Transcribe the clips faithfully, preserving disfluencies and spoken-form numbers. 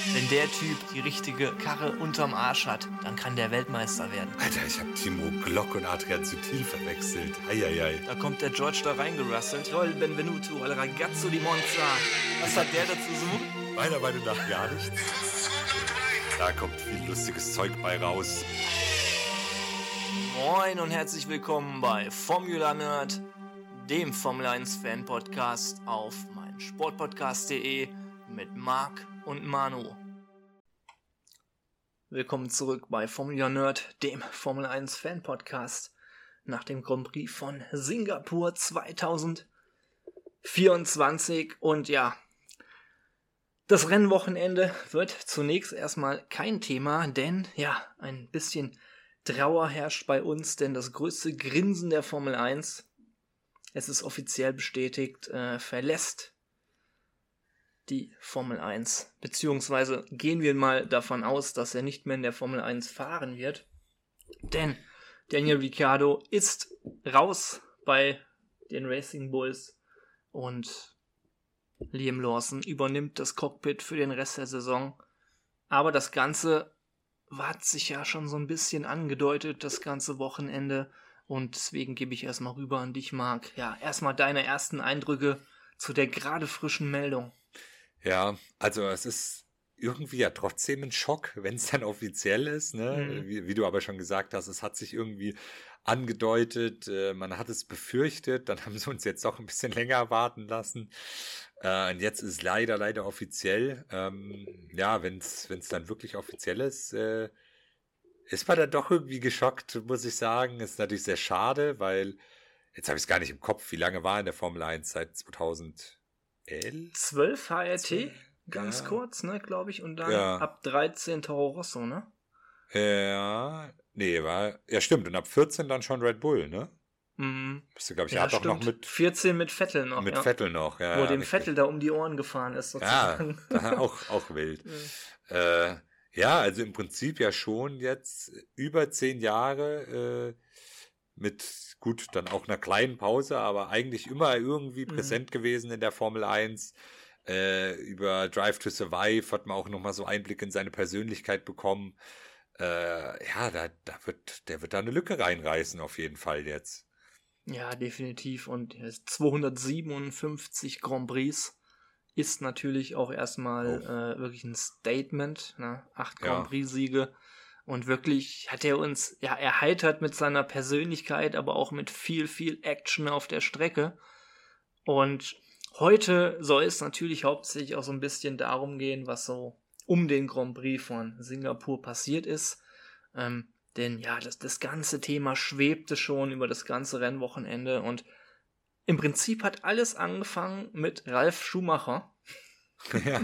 Wenn der Typ die richtige Karre unterm Arsch hat, dann kann der Weltmeister werden. Alter, ich hab Timo Glock und Adrian Sutil verwechselt. Eieiei. Da kommt der George da reingerasselt. Joel Benvenuto, al ragazzo di Monza. Was hat der dazu suchen? Meiner Meinung nach gar nichts. Da kommt viel lustiges Zeug bei raus. Moin und herzlich willkommen bei Formula Nerd, dem Formel eins Fan Podcast auf meinsportpodcast punkt de mit Marc und Manu. Willkommen zurück bei Formula Nerd, dem Formel eins Fan Podcast nach dem Grand Prix von Singapur zwanzig vierundzwanzig. Und ja, das Rennwochenende wird zunächst erstmal kein Thema, denn ja, ein bisschen Trauer herrscht bei uns, denn das größte Grinsen der Formel eins, es ist offiziell bestätigt, äh, verlässt die Formel eins. Beziehungsweise gehen wir mal davon aus, dass er nicht mehr in der Formel eins fahren wird. Denn Daniel Ricciardo ist raus bei den Racing Bulls und Liam Lawson übernimmt das Cockpit für den Rest der Saison. Aber das Ganze hat sich ja schon so ein bisschen angedeutet, das ganze Wochenende. Und deswegen gebe ich erstmal rüber an dich, Marc. Ja, erstmal deine ersten Eindrücke zu der gerade frischen Meldung. Ja, also es ist irgendwie ja trotzdem ein Schock, wenn es dann offiziell ist, ne? Mhm. Wie, wie du aber schon gesagt hast, es hat sich irgendwie angedeutet, äh, man hat es befürchtet, dann haben sie uns jetzt doch ein bisschen länger warten lassen. Äh, und jetzt ist leider, leider offiziell. Ähm, ja, wenn es dann wirklich offiziell ist, äh, ist man dann doch irgendwie geschockt, muss ich sagen. Ist natürlich sehr schade, weil, jetzt habe ich es gar nicht im Kopf, wie lange war in der Formel eins seit zweitausendelf? zwölf H R T, ganz ja. kurz, ne, glaube ich, und dann Ja. ab dreizehn Toro Rosso, ne? Ja, nee, war, ja stimmt, und ab vierzehn dann schon Red Bull, ne? Mhm. Bist du, glaube ich, Ja, er hat doch noch stimmt. mit, vierzehn mit Vettel noch, mit ja. Vettel noch, ja. Wo ja, dem richtig. Vettel da um die Ohren gefahren ist, Ja, sozusagen. da, auch, auch wild. Äh, ja, also im Prinzip ja schon jetzt über zehn Jahre äh, mit, gut, dann auch einer kleinen Pause, aber eigentlich immer irgendwie Mhm. präsent gewesen in der Formel eins. Äh, über Drive to Survive hat man auch nochmal so Einblick in seine Persönlichkeit bekommen. Äh, ja, da, da wird, der wird da eine Lücke reinreißen auf jeden Fall jetzt. Ja, definitiv. Und zweihundertsiebenundfünfzig Grand Prix ist natürlich auch erstmal äh, wirklich ein Statement. Ne? Acht Ja. Grand Prix-Siege. Und wirklich hat er uns ja erheitert mit seiner Persönlichkeit, aber auch mit viel, viel Action auf der Strecke. Und heute soll es natürlich hauptsächlich auch so ein bisschen darum gehen, was so um den Grand Prix von Singapur passiert ist. Ähm, denn ja, das, das ganze Thema schwebte schon über das ganze Rennwochenende und im Prinzip hat alles angefangen mit Ralf Schumacher, ja.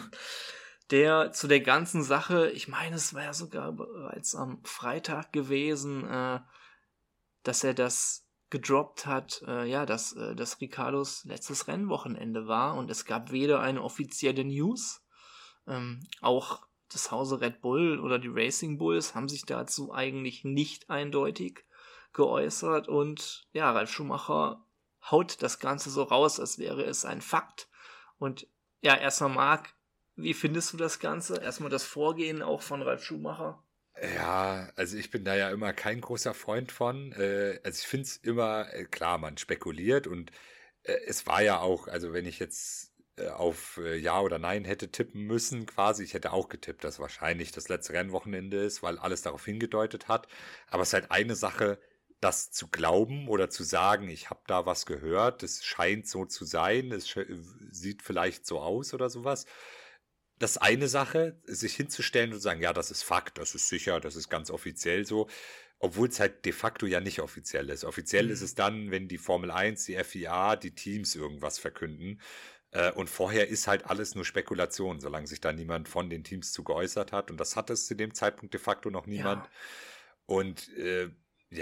der zu der ganzen Sache, ich meine, es war ja sogar bereits am Freitag gewesen, äh, dass er das gedroppt hat, äh, ja, dass, äh, dass Ricciardos letztes Rennwochenende war und es gab weder eine offizielle News, ähm, auch das Hause Red Bull oder die Racing Bulls haben sich dazu eigentlich nicht eindeutig geäußert und ja, Ralf Schumacher haut das Ganze so raus, als wäre es ein Fakt. Und ja, erstmal Marc, wie findest du das Ganze? Erstmal das Vorgehen auch von Ralf Schumacher. Ja, also ich bin da ja immer kein großer Freund von. Äh, also ich finde es immer, äh, klar, man spekuliert und äh, es war ja auch, also wenn ich jetzt äh, auf äh, Ja oder Nein hätte tippen müssen, quasi, ich hätte auch getippt, dass wahrscheinlich das letzte Rennwochenende ist, weil alles darauf hingedeutet hat. Aber es ist halt eine Sache, das zu glauben oder zu sagen, ich habe da was gehört, es scheint so zu sein, es sch- sieht vielleicht so aus oder sowas. Das ist eine Sache, sich hinzustellen und zu sagen, ja, das ist Fakt, das ist sicher, das ist ganz offiziell so, obwohl es halt de facto ja nicht offiziell ist. Offiziell Mhm. ist es dann, wenn die Formel eins, die F I A, die Teams irgendwas verkünden. Äh, und vorher ist halt alles nur Spekulation, solange sich da niemand von den Teams zu geäußert hat. Und das hat es zu dem Zeitpunkt de facto noch niemand. Ja. Und äh, ja,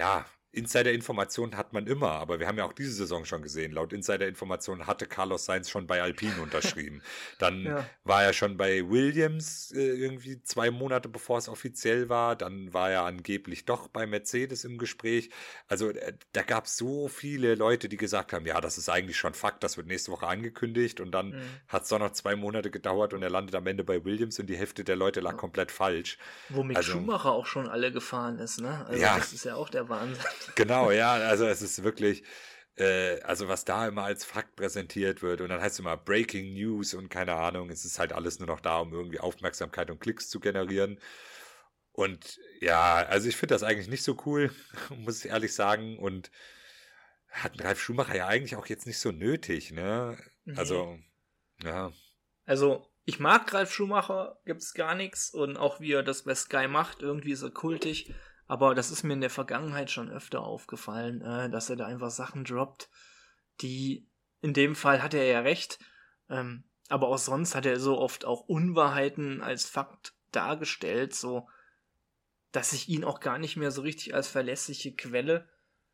Insider-Informationen hat man immer, aber wir haben ja auch diese Saison schon gesehen. Laut Insider-Informationen hatte Carlos Sainz schon bei Alpine unterschrieben. Dann Ja. war er schon bei Williams äh, irgendwie zwei Monate bevor es offiziell war. Dann war er angeblich doch bei Mercedes im Gespräch. Also äh, da gab es so viele Leute, die gesagt haben, ja, das ist eigentlich schon Fakt, das wird nächste Woche angekündigt. Und dann Mhm. hat es doch noch zwei Monate gedauert und er landet am Ende bei Williams und die Hälfte der Leute lag komplett falsch. Wo Mick Also- Schumacher auch schon alle gefahren ist, ne? Also Ja. das ist ja auch der Wahnsinn. Genau, ja, also es ist wirklich, äh, also was da immer als Fakt präsentiert wird und dann heißt es immer Breaking News und keine Ahnung, es ist halt alles nur noch da, um irgendwie Aufmerksamkeit und Klicks zu generieren. Und ja, also ich finde das eigentlich nicht so cool, muss ich ehrlich sagen. Und hat Ralf Schumacher ja eigentlich auch jetzt nicht so nötig, ne? Nee. Also, ja. Also, ich mag Ralf Schumacher, gibt's gar nichts. Und auch wie er das bei Sky macht, irgendwie ist er kultig. Aber das ist mir in der Vergangenheit schon öfter aufgefallen, äh, dass er da einfach Sachen droppt, die, in dem Fall hat er ja recht, ähm, aber auch sonst hat er so oft auch Unwahrheiten als Fakt dargestellt, so, dass ich ihn auch gar nicht mehr so richtig als verlässliche Quelle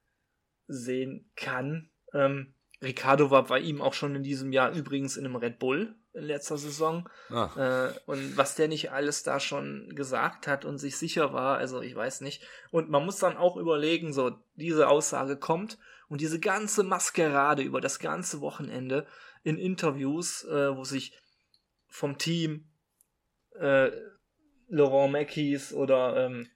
sehen kann. Ähm, Ricciardo war bei ihm auch schon in diesem Jahr übrigens in einem Red Bull in letzter Saison. Ah, Äh, und was der nicht alles da schon gesagt hat und sich sicher war, also ich weiß nicht. Und man muss dann auch überlegen, so, diese Aussage kommt und diese ganze Maskerade über das ganze Wochenende in Interviews, äh, wo sich vom Team äh, Laurent Mackies oder ähm,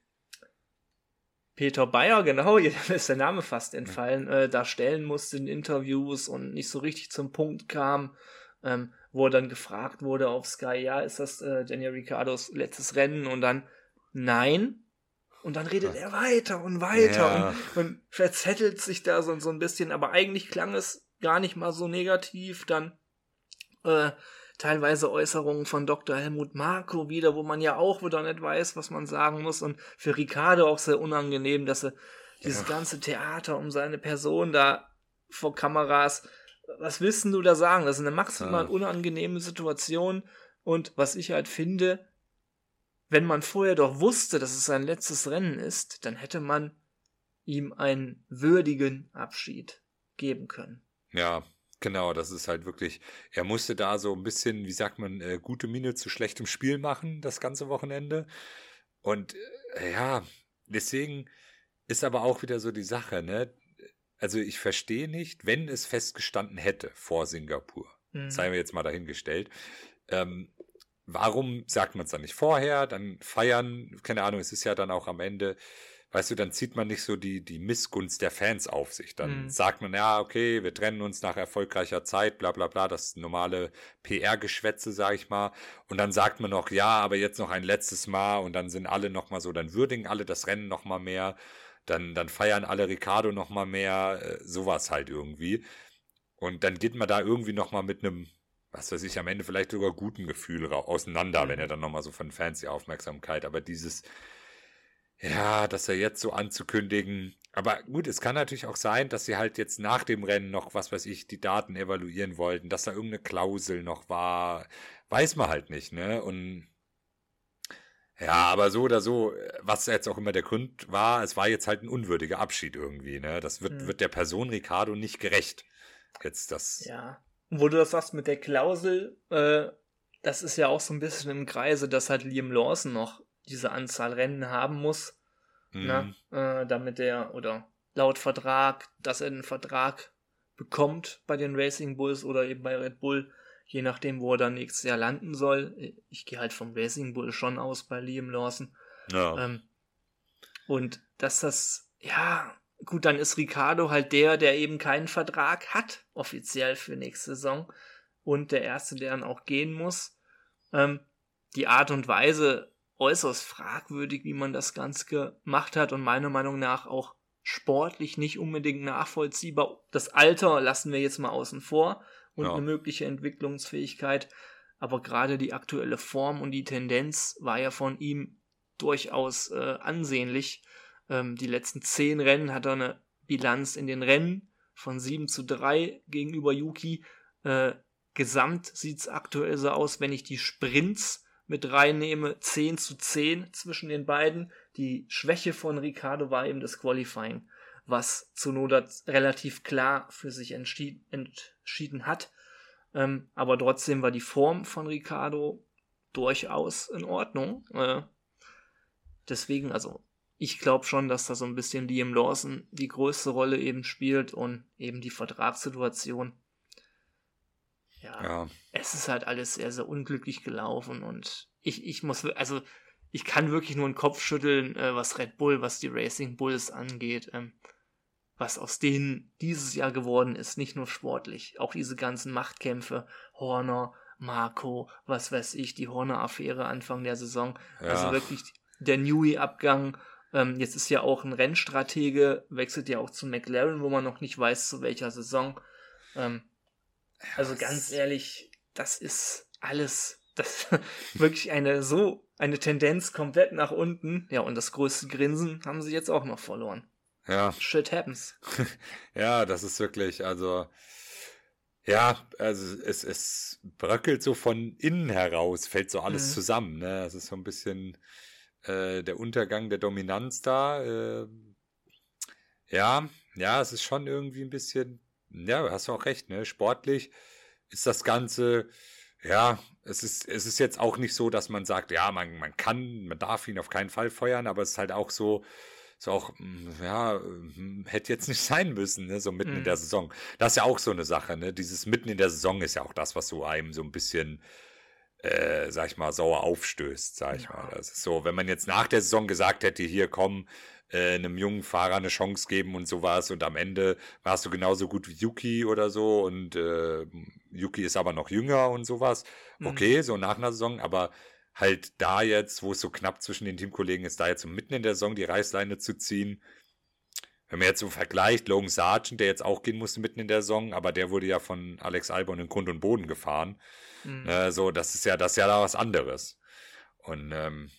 Peter Bayer, genau, jetzt ist der Name fast entfallen, äh, da stellen musste in Interviews und nicht so richtig zum Punkt kam, ähm, wo dann gefragt wurde auf Sky, ja, ist das äh, Daniel Ricciardos letztes Rennen? Und dann, nein. Und dann redet er weiter und weiter Ja. und, und verzettelt sich da so, so ein bisschen, aber eigentlich klang es gar nicht mal so negativ. Dann äh, teilweise Äußerungen von Doktor Helmut Marko wieder, wo man ja auch wieder nicht weiß, was man sagen muss. Und für Ricciardo auch sehr unangenehm, dass er dieses Ja. ganze Theater um seine Person da vor Kameras, was willst denn du da sagen? Das ist eine maximal Ja. unangenehme Situation. Und was ich halt finde, wenn man vorher doch wusste, dass es sein letztes Rennen ist, dann hätte man ihm einen würdigen Abschied geben können. Ja, genau, das ist halt wirklich, er musste da so ein bisschen, wie sagt man, äh, gute Miene zu schlechtem Spiel machen, das ganze Wochenende. Und äh, ja, deswegen ist aber auch wieder so die Sache, ne? Also ich verstehe nicht, wenn es festgestanden hätte vor Singapur, Mhm. seien wir jetzt mal dahingestellt, ähm, warum sagt man es dann nicht vorher, dann feiern, keine Ahnung, es ist ja dann auch am Ende, weißt du, dann zieht man nicht so die, die Missgunst der Fans auf sich. Dann Mhm. sagt man, ja, okay, wir trennen uns nach erfolgreicher Zeit, bla bla bla, das normale P R-Geschwätze, sag ich mal. Und dann sagt man noch, ja, aber jetzt noch ein letztes Mal und dann sind alle nochmal so, dann würdigen alle das Rennen nochmal mehr, dann, dann feiern alle Ricciardo nochmal mehr, äh, sowas halt irgendwie. Und dann geht man da irgendwie nochmal mit einem, was weiß ich, am Ende vielleicht sogar guten Gefühl ra- auseinander, Mhm. wenn er dann nochmal so von Fans die Aufmerksamkeit, aber dieses, ja, das ja jetzt so anzukündigen. Aber gut, es kann natürlich auch sein, dass sie halt jetzt nach dem Rennen noch, was weiß ich, die Daten evaluieren wollten, dass da irgendeine Klausel noch war. Weiß man halt nicht, ne? Und ja, aber so oder so, was jetzt auch immer der Grund war, es war jetzt halt ein unwürdiger Abschied irgendwie, ne? Das wird, Mhm. wird der Person Ricciardo nicht gerecht. Jetzt das. Ja. Und wo du das sagst mit der Klausel, äh, das ist ja auch so ein bisschen im Kreise, dass halt Liam Lawson noch diese Anzahl Rennen haben muss, Mhm. ne? äh, damit er, oder laut Vertrag, dass er einen Vertrag bekommt bei den Racing Bulls oder eben bei Red Bull, je nachdem, wo er dann nächstes Jahr landen soll. Ich gehe halt vom Racing Bull schon aus bei Liam Lawson. Ja. Ähm, und dass das, ja, gut, dann ist Ricciardo halt der, der eben keinen Vertrag hat, offiziell für nächste Saison. Und der Erste, der dann auch gehen muss. Ähm, die Art und Weise äußerst fragwürdig, wie man das Ganze gemacht hat und meiner Meinung nach auch sportlich nicht unbedingt nachvollziehbar. Das Alter lassen wir jetzt mal außen vor und Ja. eine mögliche Entwicklungsfähigkeit. Aber gerade die aktuelle Form und die Tendenz war ja von ihm durchaus äh, ansehnlich. Ähm, die letzten zehn Rennen hat er eine Bilanz in den Rennen von sieben zu drei gegenüber Yuki. Äh, gesamt sieht es aktuell so aus, wenn ich die Sprints mit reinnehme, zehn zu zehn zwischen den beiden. Die Schwäche von Ricciardo war eben das Qualifying, was Tsunoda relativ klar für sich entschied, entschieden hat. Ähm, aber trotzdem war die Form von Ricciardo durchaus in Ordnung. Äh, deswegen, also ich glaube schon, dass da so ein bisschen Liam Lawson die größte Rolle eben spielt und eben die Vertragssituation. Ja, ja, es ist halt alles sehr, sehr unglücklich gelaufen und ich, ich muss, also ich kann wirklich nur den Kopf schütteln, äh, was Red Bull, was die Racing Bulls angeht, ähm, was aus denen dieses Jahr geworden ist, nicht nur sportlich, auch diese ganzen Machtkämpfe, Horner, Marco, was weiß ich, die Horner-Affäre Anfang der Saison, ja. Also wirklich der Newey-Abgang, ähm, jetzt ist ja auch ein Rennstratege, wechselt ja auch zu McLaren, wo man noch nicht weiß, zu welcher Saison, ähm, also ganz ehrlich, das ist alles, das wirklich eine so, eine Tendenz komplett nach unten. Ja, und das größte Grinsen haben sie jetzt auch noch verloren. Ja. Shit happens. Ja, das ist wirklich, also, ja, also es, es bröckelt so von innen heraus, fällt so alles mhm. zusammen, ne? Es ist so ein bisschen äh, der Untergang der Dominanz da. Äh, ja, ja, es ist schon irgendwie ein bisschen. Ja, hast du auch recht, ne? Sportlich ist das Ganze, ja, es ist, es ist jetzt auch nicht so, dass man sagt, ja, man, man kann, man darf ihn auf keinen Fall feuern, aber es ist halt auch so, so auch, ja, hätte jetzt nicht sein müssen, ne? So mitten mhm. in der Saison. Das ist ja auch so eine Sache, ne? Dieses mitten in der Saison ist ja auch das, was so einem so ein bisschen, äh, sag ich mal, sauer aufstößt, sag ich ja. mal. Das ist so, wenn man jetzt nach der Saison gesagt hätte, hier komm, äh, einem jungen Fahrer eine Chance geben und sowas und am Ende warst du genauso gut wie Yuki oder so und äh, Yuki ist aber noch jünger und sowas. Okay, mhm. so nach einer Saison, aber halt da jetzt, wo es so knapp zwischen den Teamkollegen ist, da jetzt so mitten in der Saison die Reißleine zu ziehen. Wenn man jetzt so vergleicht, Logan Sargent, der jetzt auch gehen musste mitten in der Saison, aber der wurde ja von Alex Albon in Grund und Boden gefahren. Mhm. Äh, so, das ist ja, das ist ja da was anderes. Und ähm,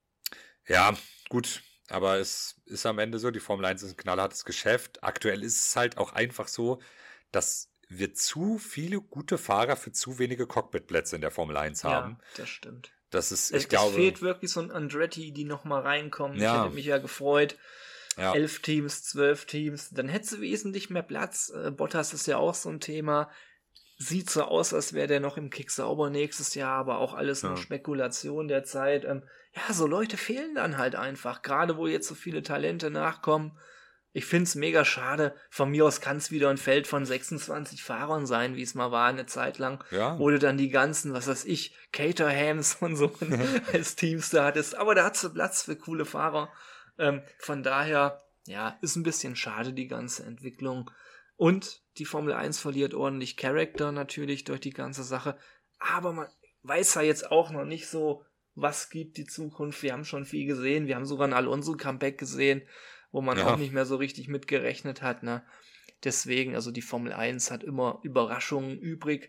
ja, gut. Aber es ist am Ende so, die Formel eins ist ein knallhartes Geschäft. Aktuell ist es halt auch einfach so, dass wir zu viele gute Fahrer für zu wenige Cockpitplätze in der Formel eins haben. Ja, das stimmt. Das ist, ich es, glaube, es fehlt wirklich so ein Andretti, die nochmal reinkommen. Ja. Ich hätte mich ja gefreut. Ja. Elf Teams, zwölf Teams, dann hättest du wesentlich mehr Platz. Äh, Bottas ist ja auch so ein Thema. Sieht so aus, als wäre der noch im Kick sauber nächstes Jahr, aber auch alles ja. nur Spekulation der Zeit. Ähm, ja, so Leute fehlen dann halt einfach, gerade wo jetzt so viele Talente nachkommen. Ich find's mega schade. Von mir aus kann es wieder ein Feld von sechsundzwanzig Fahrern sein, wie es mal war eine Zeit lang. Ja. Wo du dann die ganzen, was weiß ich, Caterhams und so als Teams da hattest. Aber da hat's so Platz für coole Fahrer. Ähm, von daher, ja, ist ein bisschen schade, die ganze Entwicklung. Und die Formel eins verliert ordentlich Charakter natürlich durch die ganze Sache. Aber man weiß ja jetzt auch noch nicht so, was gibt die Zukunft. Wir haben schon viel gesehen. Wir haben sogar ein Alonso-Comeback gesehen, wo man ja. auch nicht mehr so richtig mitgerechnet hat. Ne? Deswegen, also die Formel eins hat immer Überraschungen übrig.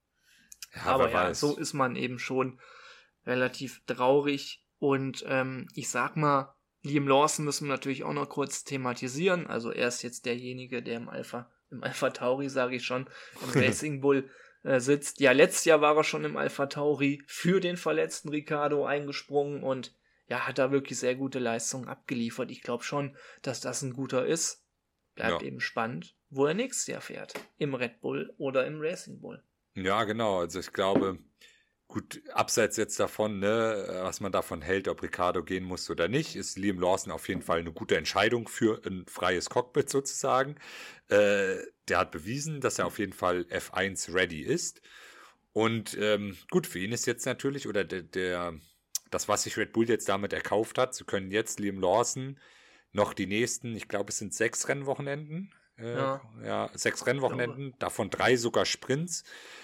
Ja, aber ja, weiß. So ist man eben schon relativ traurig. Und ähm, ich sag mal, Liam Lawson müssen wir natürlich auch noch kurz thematisieren. Also er ist jetzt derjenige, der im Alpha, im Alpha Tauri, sage ich schon, im Racing Bull äh, sitzt. Ja, letztes Jahr war er schon im Alpha Tauri für den verletzten Ricciardo eingesprungen und ja, hat da wirklich sehr gute Leistungen abgeliefert. Ich glaube schon, dass das ein guter ist. Bleibt ja. eben spannend, wo er nächstes Jahr fährt. Im Red Bull oder im Racing Bull. Ja, genau. Also ich glaube, gut, abseits jetzt davon, ne, was man davon hält, ob Ricciardo gehen muss oder nicht, ist Liam Lawson auf jeden Fall eine gute Entscheidung für ein freies Cockpit sozusagen. Äh, der hat bewiesen, dass er auf jeden Fall F eins ready ist. Und ähm, gut, für ihn ist jetzt natürlich, oder der, der das, was sich Red Bull jetzt damit erkauft hat, sie können jetzt Liam Lawson noch die nächsten, ich glaube, es sind sechs Rennwochenenden, äh, ja. ja, sechs Rennwochenenden, davon drei sogar Sprints,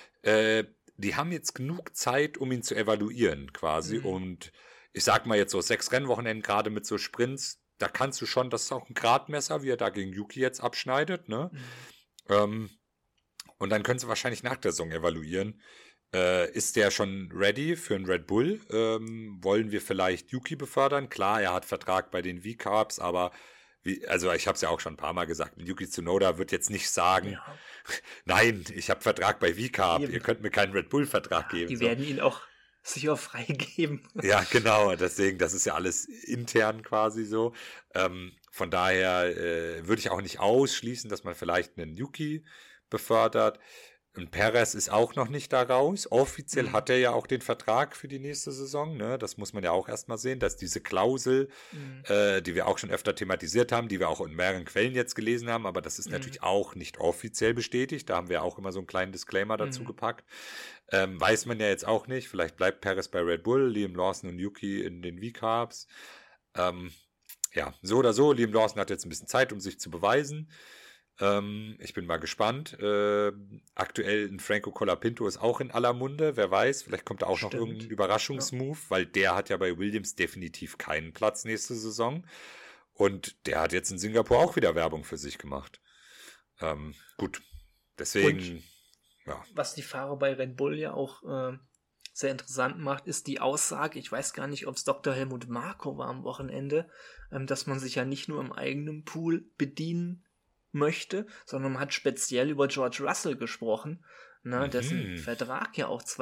äh, die haben jetzt genug Zeit, um ihn zu evaluieren quasi. Mhm. Und ich sag mal jetzt so sechs Rennwochenenden, gerade mit so Sprints, da kannst du schon, das ist auch ein Gradmesser, wie er da gegen Yuki jetzt abschneidet. Ne? Mhm. Ähm, und dann können sie wahrscheinlich nach der Saison evaluieren. Äh, ist der schon ready für einen Red Bull? Ähm, wollen wir vielleicht Yuki befördern? Klar, er hat Vertrag bei den V-Carbs, aber wie, also ich habe es ja auch schon ein paar Mal gesagt, Yuki Tsunoda wird jetzt nicht sagen, ja. nein, ich habe Vertrag bei V-Carb, ihr könnt mir keinen Red Bull-Vertrag ja, geben. Die so. werden ihn auch sicher freigeben. Ja, genau, deswegen, das ist ja alles intern quasi so. Ähm, von daher äh, würde ich auch nicht ausschließen, dass man vielleicht einen Yuki befördert. Und Perez ist auch noch nicht da raus. Offiziell Mhm. hat er ja auch den Vertrag für die nächste Saison. Ne? Das muss man ja auch erstmal sehen, dass diese Klausel, Mhm. äh, die wir auch schon öfter thematisiert haben, die wir auch in mehreren Quellen jetzt gelesen haben, aber das ist Mhm. natürlich auch nicht offiziell bestätigt. Da haben wir auch immer so einen kleinen Disclaimer dazu Mhm. gepackt. Ähm, weiß man ja jetzt auch nicht. Vielleicht bleibt Perez bei Red Bull, Liam Lawson und Yuki in den V-Carbs. Ähm, ja, so oder so. Liam Lawson hat jetzt ein bisschen Zeit, um sich zu beweisen. Ähm, ich bin mal gespannt. Äh, aktuell ein Franco Colapinto ist auch in aller Munde. Wer weiß, vielleicht kommt da auch noch Stimmt. irgendein Überraschungsmove, weil der hat ja bei Williams definitiv keinen Platz nächste Saison. Und der hat jetzt in Singapur auch wieder Werbung für sich gemacht. Ähm, gut, deswegen, Und ja. was die Fahrer bei Red Bull ja auch äh, sehr interessant macht, ist die Aussage, ich weiß gar nicht, ob es Doktor Helmut Marko war am Wochenende, ähm, dass man sich ja nicht nur im eigenen Pool bedienen möchte, sondern man hat speziell über George Russell gesprochen, ne, Mhm. dessen Vertrag ja auch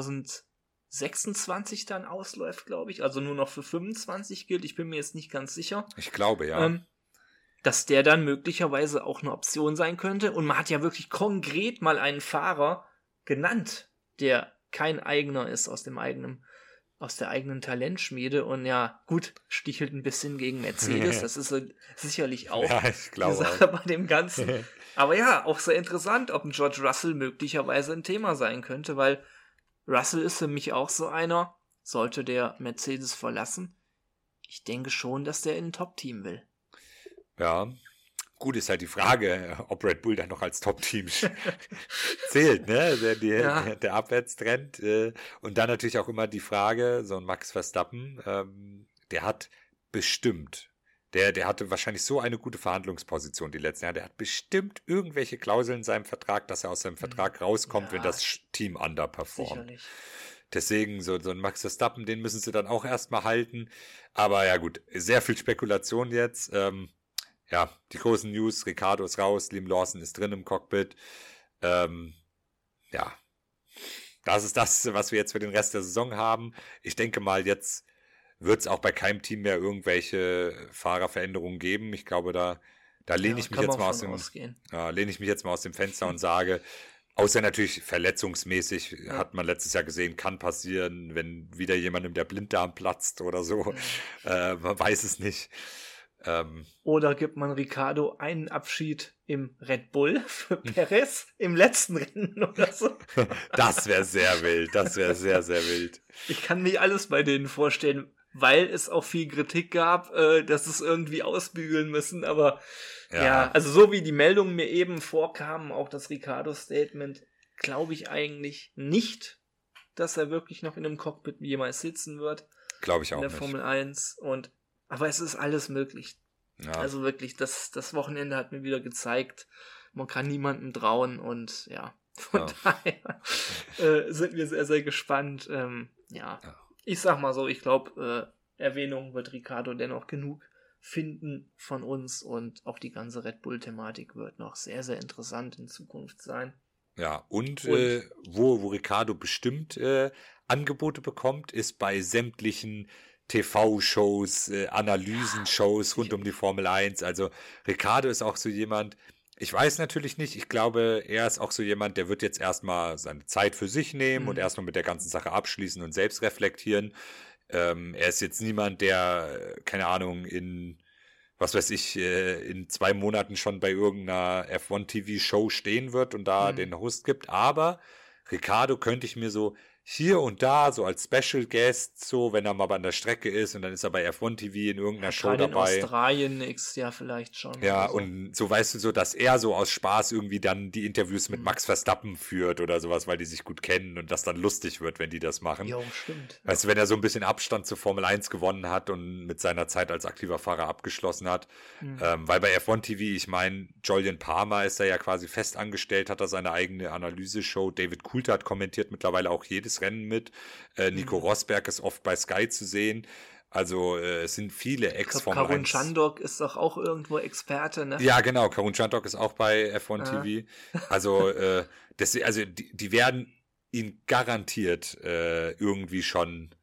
zweitausendsechsundzwanzig dann ausläuft, glaube ich, also nur noch für fünfundzwanzig gilt, ich bin mir jetzt nicht ganz sicher. Ich glaube, ja. Ähm, dass der dann möglicherweise auch eine Option sein könnte. Und man hat ja wirklich konkret mal einen Fahrer genannt, der kein eigener ist aus dem eigenen, aus der eigenen Talentschmiede. Und ja, gut, stichelt ein bisschen gegen Mercedes. Das ist so sicherlich auch Ja, ich die glaube Sache auch. bei dem Ganzen. Aber ja, auch sehr interessant, ob ein George Russell möglicherweise ein Thema sein könnte, weil Russell ist für mich auch so einer, sollte der Mercedes verlassen. Ich denke schon, dass der in ein Top-Team will. Ja, gut, ist halt die Frage, ob Red Bull dann noch als Top-Team zählt, ne? Der, der, Ja. der, der Abwärtstrend. Äh, und dann natürlich auch immer die Frage, so ein Max Verstappen, ähm, der hat bestimmt, der, der hatte wahrscheinlich so eine gute Verhandlungsposition die letzten Jahre, der hat bestimmt irgendwelche Klauseln in seinem Vertrag, dass er aus seinem Vertrag rauskommt, Ja, wenn das Team underperformt. Sicherlich. Deswegen, so, so ein Max Verstappen, den müssen sie dann auch erstmal halten. Aber ja gut, sehr viel Spekulation jetzt. Ähm, ja, die großen News, Ricciardo ist raus, Liam Lawson ist drin im Cockpit. Ähm, ja, das ist das, was wir jetzt für den Rest der Saison haben. Ich denke mal, jetzt wird es auch bei keinem Team mehr irgendwelche Fahrerveränderungen geben. Ich glaube, da, da lehne Ja, ich mich kann jetzt man mal auch aus von dem, ausgehen. ja, lehne ich mich jetzt mal aus dem Fenster und sage, außer natürlich verletzungsmäßig, Ja. hat man letztes Jahr gesehen, kann passieren, wenn wieder jemandem der Blinddarm platzt oder so. Mhm. Äh, man weiß es nicht. Ähm, Oder gibt man Ricciardo einen Abschied im Red Bull für Perez im letzten Rennen oder so? das wäre sehr wild. Das wäre sehr, sehr wild. Ich kann mir alles bei denen vorstellen, weil es auch viel Kritik gab, äh, dass es irgendwie ausbügeln müssen. Aber ja. Ja. also so wie die Meldungen mir eben vorkamen, auch das Ricciardo-Statement, glaube ich eigentlich nicht, dass er wirklich noch in einem Cockpit jemals sitzen wird. Glaube ich in auch der nicht. Formel eins. Und, aber es ist alles möglich. Ja. Also wirklich, das, das Wochenende hat mir wieder gezeigt, man kann niemandem trauen und ja, von Ja. daher äh, sind wir sehr, sehr gespannt. Ähm, ja. Ja. ich sag mal so, ich glaube, äh, Erwähnung wird Ricciardo dennoch genug finden von uns und auch die ganze Red Bull-Thematik wird noch sehr, sehr interessant in Zukunft sein. Ja, und, Und- äh, wo, wo Ricciardo bestimmt äh, Angebote bekommt, ist bei sämtlichen T V-Shows, äh, Analysenshows rund um die Formel eins. Also Ricciardo ist auch so jemand, ich weiß natürlich nicht, ich glaube, er ist auch so jemand, der wird jetzt erstmal seine Zeit für sich nehmen Mhm. und erstmal mit der ganzen Sache abschließen und selbst reflektieren. Ähm, er ist jetzt niemand, der, äh, keine Ahnung, in, was weiß ich, äh, in zwei Monaten schon bei irgendeiner F eins T V-Show stehen wird und da Mhm. den Host gibt. Aber Ricciardo könnte ich mir so hier und da, so als Special Guest, so, wenn er mal an der Strecke ist und dann ist er bei F eins T V in irgendeiner Show Gerade in dabei. Australien nächstes Jahr vielleicht schon. Ja, oder so. und so weißt du so, dass er so aus Spaß irgendwie dann die Interviews mit Mhm. Max Verstappen führt oder sowas, weil die sich gut kennen und das dann lustig wird, wenn die das machen. Jo, stimmt. Weißt du, wenn er so ein bisschen Abstand zur Formel eins gewonnen hat und mit seiner Zeit als aktiver Fahrer abgeschlossen hat. Mhm. Ähm, weil bei F eins T V, ich meine, Julian Palmer ist da ja quasi fest angestellt, hat er seine eigene Analyseshow. David Coulthard kommentiert mittlerweile auch jedes Rennen mit. Äh, Nico Mhm. Rosberg ist oft bei Sky zu sehen. Also äh, es sind viele Ich glaube, Ex-Formel Karun eins. Chandok ist doch auch irgendwo Experte, ne? Ja, genau. Karun Chandok ist auch bei F eins Ah. T V. Also, äh, das, also die, die werden ihn garantiert äh, irgendwie schon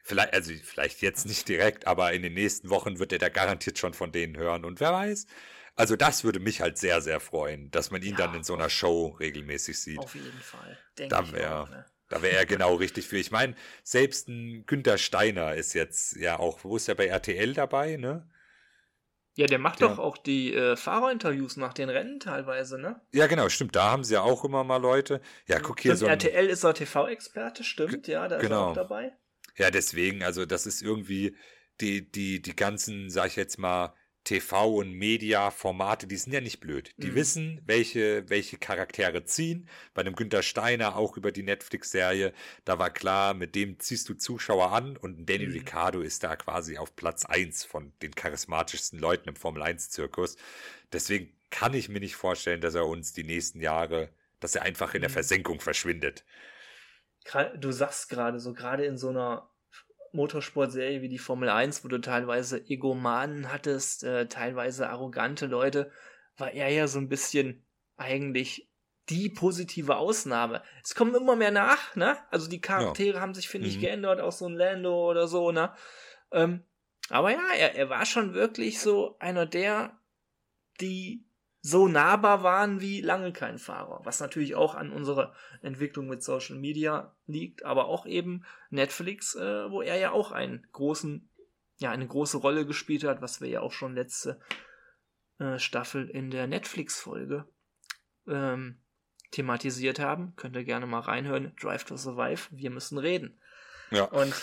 Vielleicht, also vielleicht jetzt nicht direkt, aber in den nächsten Wochen wird er da garantiert schon von denen hören. Und wer weiß, also das würde mich halt sehr, sehr freuen, dass man ihn Ja, dann in so einer auf- Show regelmäßig sieht. Auf jeden Fall. Denke Da ich auch. wäre Ne? da wär er genau richtig für. Ich meine, selbst ein Günther Steiner ist jetzt ja auch, wo ist er bei R T L dabei, ne? Ja, der macht Der- doch auch die äh, Fahrerinterviews nach den Rennen teilweise, ne? Ja, genau, stimmt. Da haben sie ja auch immer mal Leute. Ja, guck hier Stimmt, so ein, R T L ist er T V-Experte, stimmt, ja, da ist er genau. auch dabei. Ja, deswegen, also das ist irgendwie die, die, die ganzen, sag ich jetzt mal, T V- und Media-Formate, die sind ja nicht blöd. Die Mhm. wissen, welche, welche Charaktere ziehen. Bei dem Günther Steiner, auch über die Netflix-Serie, da war klar, mit dem ziehst du Zuschauer an und ein Danny Mhm. Ricciardo ist da quasi auf Platz eins von den charismatischsten Leuten im Formel eins Zirkus. Deswegen kann ich mir nicht vorstellen, dass er uns die nächsten Jahre, dass er einfach in der Mhm. Versenkung verschwindet. Gra- Du sagst gerade, so gerade in so einer Motorsportserie wie die Formel eins, wo du teilweise Egomanen hattest, äh, teilweise arrogante Leute, war er ja so ein bisschen eigentlich die positive Ausnahme. Es kommen immer mehr nach, ne? Also die Charaktere haben sich, finde ich, Mhm. geändert, auch so ein Lando oder so, ne? Ähm, aber ja, er, er war schon wirklich so einer der, die so nahbar waren wie lange kein Fahrer. Was natürlich auch an unserer Entwicklung mit Social Media liegt, aber auch eben Netflix, äh, wo er ja auch einen großen, ja, eine große Rolle gespielt hat, was wir ja auch schon letzte äh, Staffel in der Netflix-Folge ähm, thematisiert haben. Könnt ihr gerne mal reinhören. Drive to Survive, wir müssen reden. Ja. Und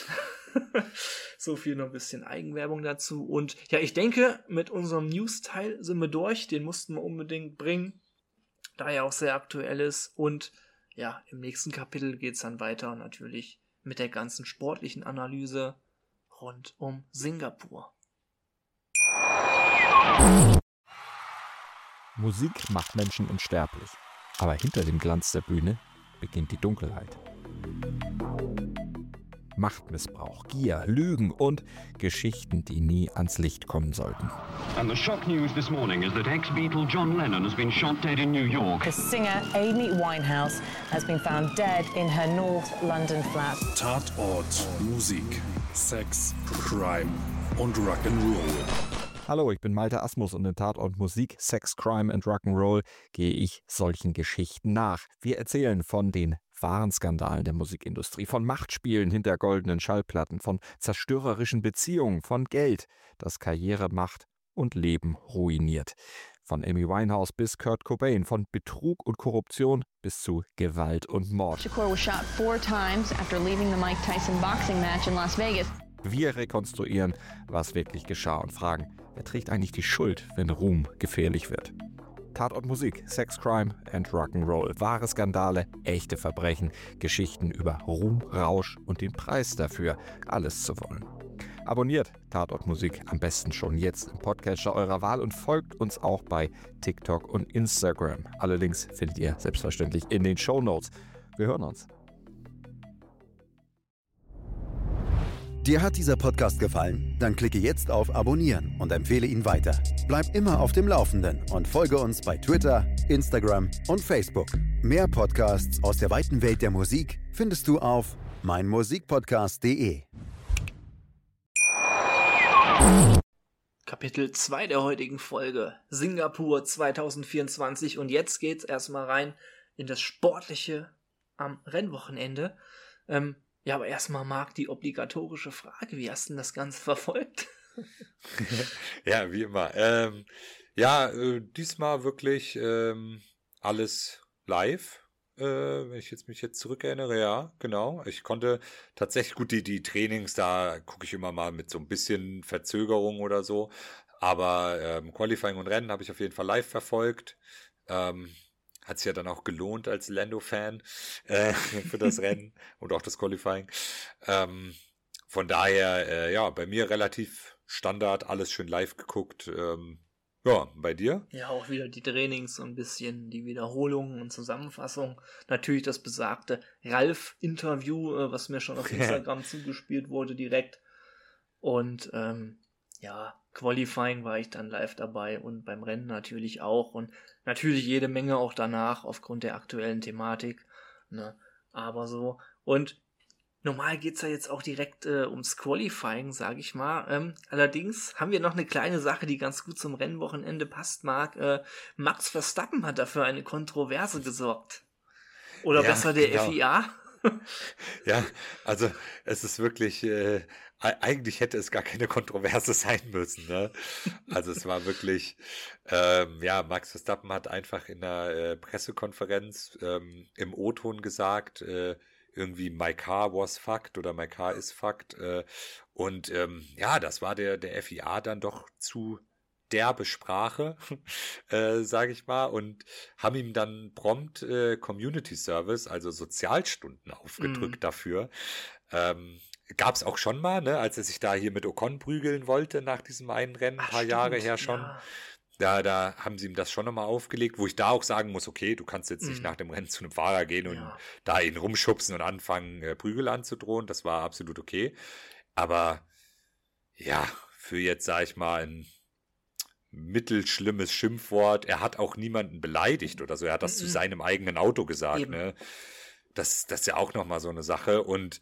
so viel noch ein bisschen Eigenwerbung dazu. Und ja, ich denke, mit unserem News-Teil sind wir durch. Den mussten wir unbedingt bringen, da er auch sehr aktuell ist. Und ja, im nächsten Kapitel geht es dann weiter natürlich mit der ganzen sportlichen Analyse rund um Singapur. Musik macht Menschen unsterblich. Aber hinter dem Glanz der Bühne beginnt die Dunkelheit. Machtmissbrauch, Gier, Lügen und Geschichten, die nie ans Licht kommen sollten. And the shock news this morning is that ex-Beatle John Lennon has been shot dead in New York. The singer Amy Winehouse has been found dead in her North London flat. Tatort, Musik, Sex, Crime und Rock'n'Roll. Hallo, ich bin Malte Asmus und in Tatort Musik, Sex, Crime and Rock'n'Roll gehe ich solchen Geschichten nach. Wir erzählen von den wahren Skandalen der Musikindustrie, von Machtspielen hinter goldenen Schallplatten, von zerstörerischen Beziehungen, von Geld, das Karriere, Macht und Leben ruiniert. Von Amy Winehouse bis Kurt Cobain, von Betrug und Korruption bis zu Gewalt und Mord. Shakur was shot four times after leaving the Mike Tyson boxing match in Las Vegas. Wir rekonstruieren, was wirklich geschah und fragen, wer trägt eigentlich die Schuld, wenn Ruhm gefährlich wird? Tatort Musik, Sex, Crime and Rock'n'Roll. Wahre Skandale, echte Verbrechen, Geschichten über Ruhm, Rausch und den Preis dafür, alles zu wollen. Abonniert Tatort Musik am besten schon jetzt im Podcatcher eurer Wahl und folgt uns auch bei TikTok und Instagram. Alle Links findet ihr selbstverständlich in den Shownotes. Wir hören uns. Dir hat dieser Podcast gefallen? Dann klicke jetzt auf Abonnieren und empfehle ihn weiter. Bleib immer auf dem Laufenden und folge uns bei Twitter, Instagram und Facebook. Mehr Podcasts aus der weiten Welt der Musik findest du auf meinmusikpodcast punkt de. Kapitel zwei der heutigen Folge, Singapur zwanzig vierundzwanzig. Und jetzt geht's erstmal rein in das Sportliche am Rennwochenende. Ähm, ja, aber erstmal, Marc, die obligatorische Frage, wie hast du denn das Ganze verfolgt? Ja, wie immer. Ähm, ja, äh, diesmal wirklich ähm, alles live. Äh, wenn ich jetzt mich jetzt zurückerinnere, ja, genau. Ich konnte tatsächlich, gut, die, die Trainings, da gucke ich immer mal mit so ein bisschen Verzögerung oder so. Aber ähm, Qualifying und Rennen habe ich auf jeden Fall live verfolgt. Ähm, hat sich ja dann auch gelohnt als Lando-Fan äh, für das Rennen und auch das Qualifying. Ähm, von daher, äh, ja, bei mir relativ Standard, alles schön live geguckt. Ähm, ja, bei dir? Ja, auch wieder die Trainings, so ein bisschen die Wiederholungen und Zusammenfassung. Natürlich das besagte Ralf-Interview, äh, was mir schon auf Instagram zugespielt wurde direkt. Und ähm, ja, Qualifying war ich dann live dabei und beim Rennen natürlich auch. Und natürlich jede Menge auch danach aufgrund der aktuellen Thematik. Ne? Aber so. Und normal geht's ja jetzt auch direkt äh, ums Qualifying, sage ich mal. Ähm, allerdings haben wir noch eine kleine Sache, die ganz gut zum Rennwochenende passt, Marc. Äh, Max Verstappen hat dafür eine Kontroverse gesorgt. Oder Ja, besser der genau. F I A. Ja, also es ist wirklich, äh, e- eigentlich hätte es gar keine Kontroverse sein müssen, ne? Also es war wirklich, ähm, ja, Max Verstappen hat einfach in einer äh, Pressekonferenz ähm, im O-Ton gesagt, äh, irgendwie my car was fucked oder my car is fucked. Äh, und ähm, ja, das war der, der F I A dann doch zu derbe Sprache, äh, sage ich mal, und haben ihm dann prompt äh, Community Service, also Sozialstunden aufgedrückt Mhm. dafür. Ähm, Gab es auch schon mal, ne, als er sich da hier mit Ocon prügeln wollte nach diesem einen Rennen, ein Ach, paar Jahre stimmt, her schon. ja. Da, da haben sie ihm das schon nochmal aufgelegt, wo ich da auch sagen muss, okay, du kannst jetzt nicht Mhm. nach dem Rennen zu einem Fahrer gehen und Ja. da ihn rumschubsen und anfangen, äh, Prügel anzudrohen. Das war absolut okay. Aber ja, für jetzt, sag ich mal, ein mittelschlimmes Schimpfwort. Er hat auch niemanden beleidigt oder so. Er hat das zu Mhm. seinem eigenen Auto gesagt, Eben. ne? Das, das ist ja auch nochmal so eine Sache. Und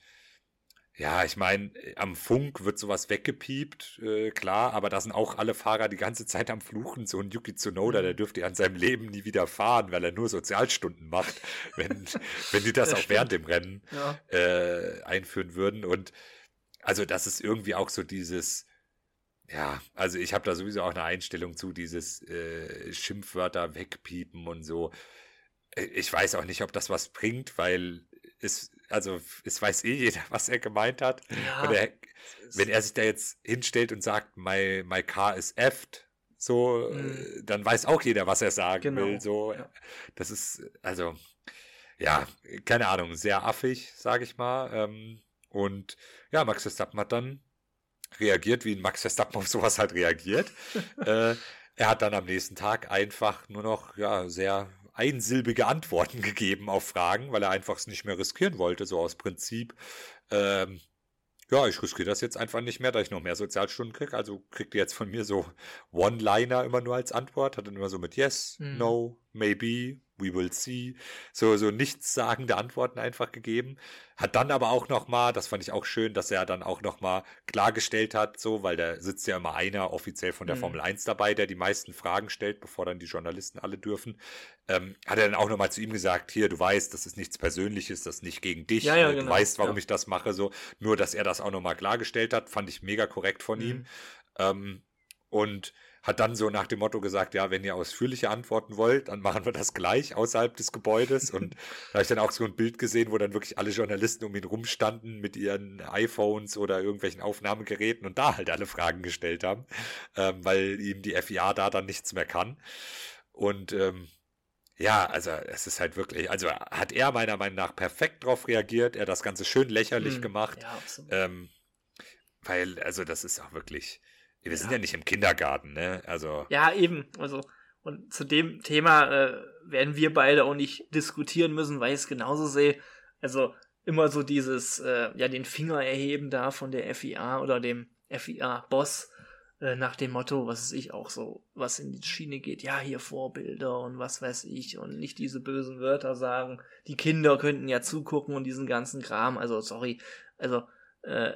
ja, ich meine, am Funk wird sowas weggepiept, äh, klar, aber da sind auch alle Fahrer die ganze Zeit am Fluchen. So ein Yuki Tsunoda, der dürfte ja an seinem Leben nie wieder fahren, weil er nur Sozialstunden macht, wenn, wenn die das Das auch stimmt. während dem Rennen Ja. äh, einführen würden. Und also das ist irgendwie auch so dieses, ja, also ich habe da sowieso auch eine Einstellung zu, dieses äh, Schimpfwörter wegpiepen und so. Äh, Ich weiß auch nicht, ob das was bringt, weil es, also es weiß eh jeder, was er gemeint hat. Ja. Und er, wenn er sich da jetzt hinstellt und sagt, my, my car is effed, so, Mhm. äh, dann weiß auch jeder, was er sagen Genau. will. So, Ja. das ist, also, ja, keine Ahnung, sehr affig, sage ich mal. Ähm, und ja, Max Verstappen hat dann reagiert, wie ein Max Verstappen auf sowas halt reagiert. äh, er hat dann am nächsten Tag einfach nur noch, ja, sehr einsilbige Antworten gegeben auf Fragen, weil er einfach es nicht mehr riskieren wollte, so aus Prinzip. Ähm, ja, ich riskiere das jetzt einfach nicht mehr, da ich noch mehr Sozialstunden kriege. Also kriegt ihr jetzt von mir so One-Liner immer nur als Antwort. Hat dann immer so mit Yes, Mhm. No, Maybe, We will see. So, so nichtssagende Antworten einfach gegeben. Hat dann aber auch nochmal, das fand ich auch schön, dass er dann auch nochmal klargestellt hat, so, weil da sitzt ja immer einer offiziell von der Mhm. Formel eins dabei, der die meisten Fragen stellt, bevor dann die Journalisten alle dürfen. Ähm, hat er dann auch nochmal zu ihm gesagt, hier, du weißt, das ist nichts Persönliches, das ist nicht gegen dich. Ja, ja, äh, du genau. weißt, warum Ja. ich das mache, so. Nur, dass er das auch nochmal klargestellt hat, fand ich mega korrekt von Mhm. ihm. Ähm, und hat dann so nach dem Motto gesagt, ja, wenn ihr ausführliche Antworten wollt, dann machen wir das gleich außerhalb des Gebäudes. Und da habe ich dann auch so ein Bild gesehen, wo dann wirklich alle Journalisten um ihn rumstanden mit ihren iPhones oder irgendwelchen Aufnahmegeräten und da halt alle Fragen gestellt haben, ähm, weil ihm die F I A da dann nichts mehr kann. Und ähm, ja, also es ist halt wirklich, also hat er meiner Meinung nach perfekt drauf reagiert, er hat das Ganze schön lächerlich Mhm. gemacht. Ja, absolut. Ähm, weil, also das ist auch wirklich, wir sind Ja. ja nicht im Kindergarten, ne? Also, Ja, eben. Also, und zu dem Thema äh, werden wir beide auch nicht diskutieren müssen, weil ich es genauso sehe. Also, immer so dieses, äh, ja, den Finger erheben da von der F I A oder dem F I A-Boss äh, nach dem Motto, was weiß ich auch so, was in die Schiene geht, ja, hier Vorbilder und was weiß ich und nicht diese bösen Wörter sagen. Die Kinder könnten ja zugucken und diesen ganzen Kram. Also, sorry. Also, äh,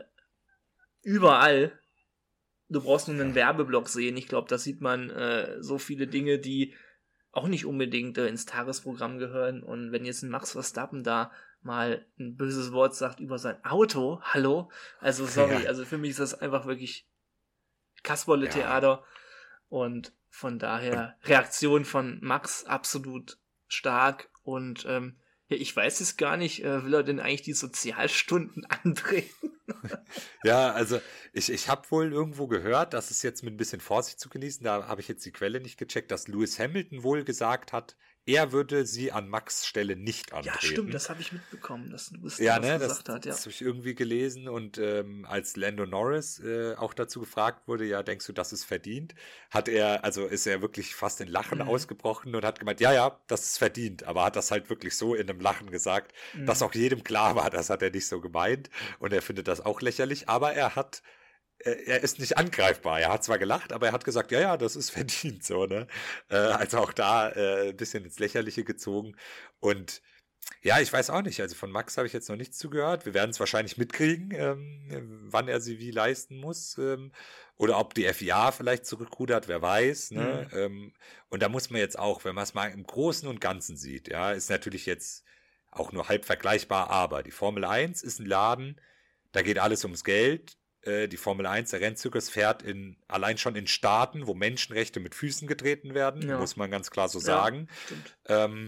überall. Du brauchst nur einen Werbeblock sehen. Ich glaube, da sieht man äh, so viele Dinge, die auch nicht unbedingt äh, ins Tagesprogramm gehören. Und wenn jetzt ein Max Verstappen da mal ein böses Wort sagt über sein Auto, hallo, also sorry, Ja. also für mich ist das einfach wirklich Kasperle-Theater. Und von daher Reaktion von Max absolut stark. Und ähm, ja, ich weiß es gar nicht, äh, will er denn eigentlich die Sozialstunden antreten? ja, also ich, ich habe wohl irgendwo gehört, das ist jetzt mit ein bisschen Vorsicht zu genießen, da habe ich jetzt die Quelle nicht gecheckt, dass Lewis Hamilton wohl gesagt hat, er würde sie an Max' Stelle nicht antreten. Ja, stimmt, das habe ich mitbekommen, dass Lewis Ja, da was ne, das, gesagt hat, ja. das habe ich irgendwie gelesen und ähm, als Lando Norris äh, auch dazu gefragt wurde, ja, denkst du, das ist verdient? Hat er, also ist er wirklich fast in Lachen Mhm. ausgebrochen und hat gemeint, ja, ja, das ist verdient, aber hat das halt wirklich so in einem Lachen gesagt, Mhm. dass auch jedem klar war, das hat er nicht so gemeint und er findet das auch lächerlich, aber er hat er ist nicht angreifbar. Er hat zwar gelacht, aber er hat gesagt, ja, ja, das ist verdient, so, ne? Äh, also auch da äh, ein bisschen ins Lächerliche gezogen. Und ja, ich weiß auch nicht. Also von Max habe ich jetzt noch nichts zugehört. Wir werden es wahrscheinlich mitkriegen, ähm, wann er sie wie leisten muss. Ähm, oder ob die F I A vielleicht zurückrudert, wer weiß. Ne? Mhm. Ähm, und da muss man jetzt auch, wenn man es mal im Großen und Ganzen sieht, ja, ist natürlich jetzt auch nur halb vergleichbar, aber die Formel eins ist ein Laden, da geht alles ums Geld. Äh, die Formel eins, der Rennzyklus fährt in, allein schon in Staaten, wo Menschenrechte mit Füßen getreten werden, ja. muss man ganz klar so sagen. Ja, ähm,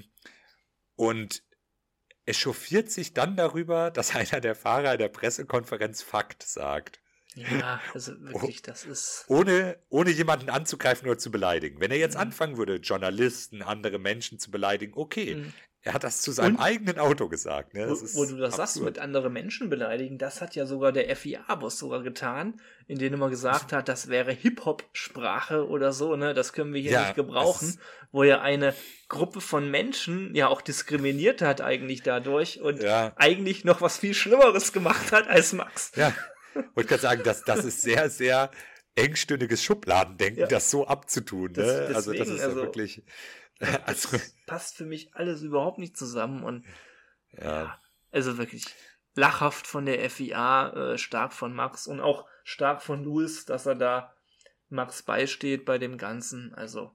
und es chauffiert sich dann darüber, dass einer der Fahrer in der Pressekonferenz Fakt sagt. Ja, also wirklich, das ist... Ohne, ohne jemanden anzugreifen oder zu beleidigen. Wenn er jetzt mhm. anfangen würde, Journalisten, andere Menschen zu beleidigen, okay, mhm. er hat das zu seinem Und, eigenen Auto gesagt. Ne? Das wo, ist wo du das absurd. sagst, mit andere Menschen beleidigen, das hat ja sogar der F I A-Boss sogar getan, in dem er gesagt hat, das wäre Hip-Hop-Sprache oder so, ne? Das können wir hier ja, nicht gebrauchen, wo ja eine Gruppe von Menschen ja auch diskriminiert hat eigentlich dadurch und ja. eigentlich noch was viel Schlimmeres gemacht hat als Max. Ja, und ich kann sagen, das, das ist sehr, sehr engstündiges Schubladendenken, ja. das so abzutun. Ne? Das, deswegen, also das ist ja also, wirklich... Also, das passt für mich alles überhaupt nicht zusammen und ja, ja also wirklich lachhaft von der F I A, äh, stark von Max und auch stark von Lewis, dass er da Max beisteht bei dem Ganzen. Also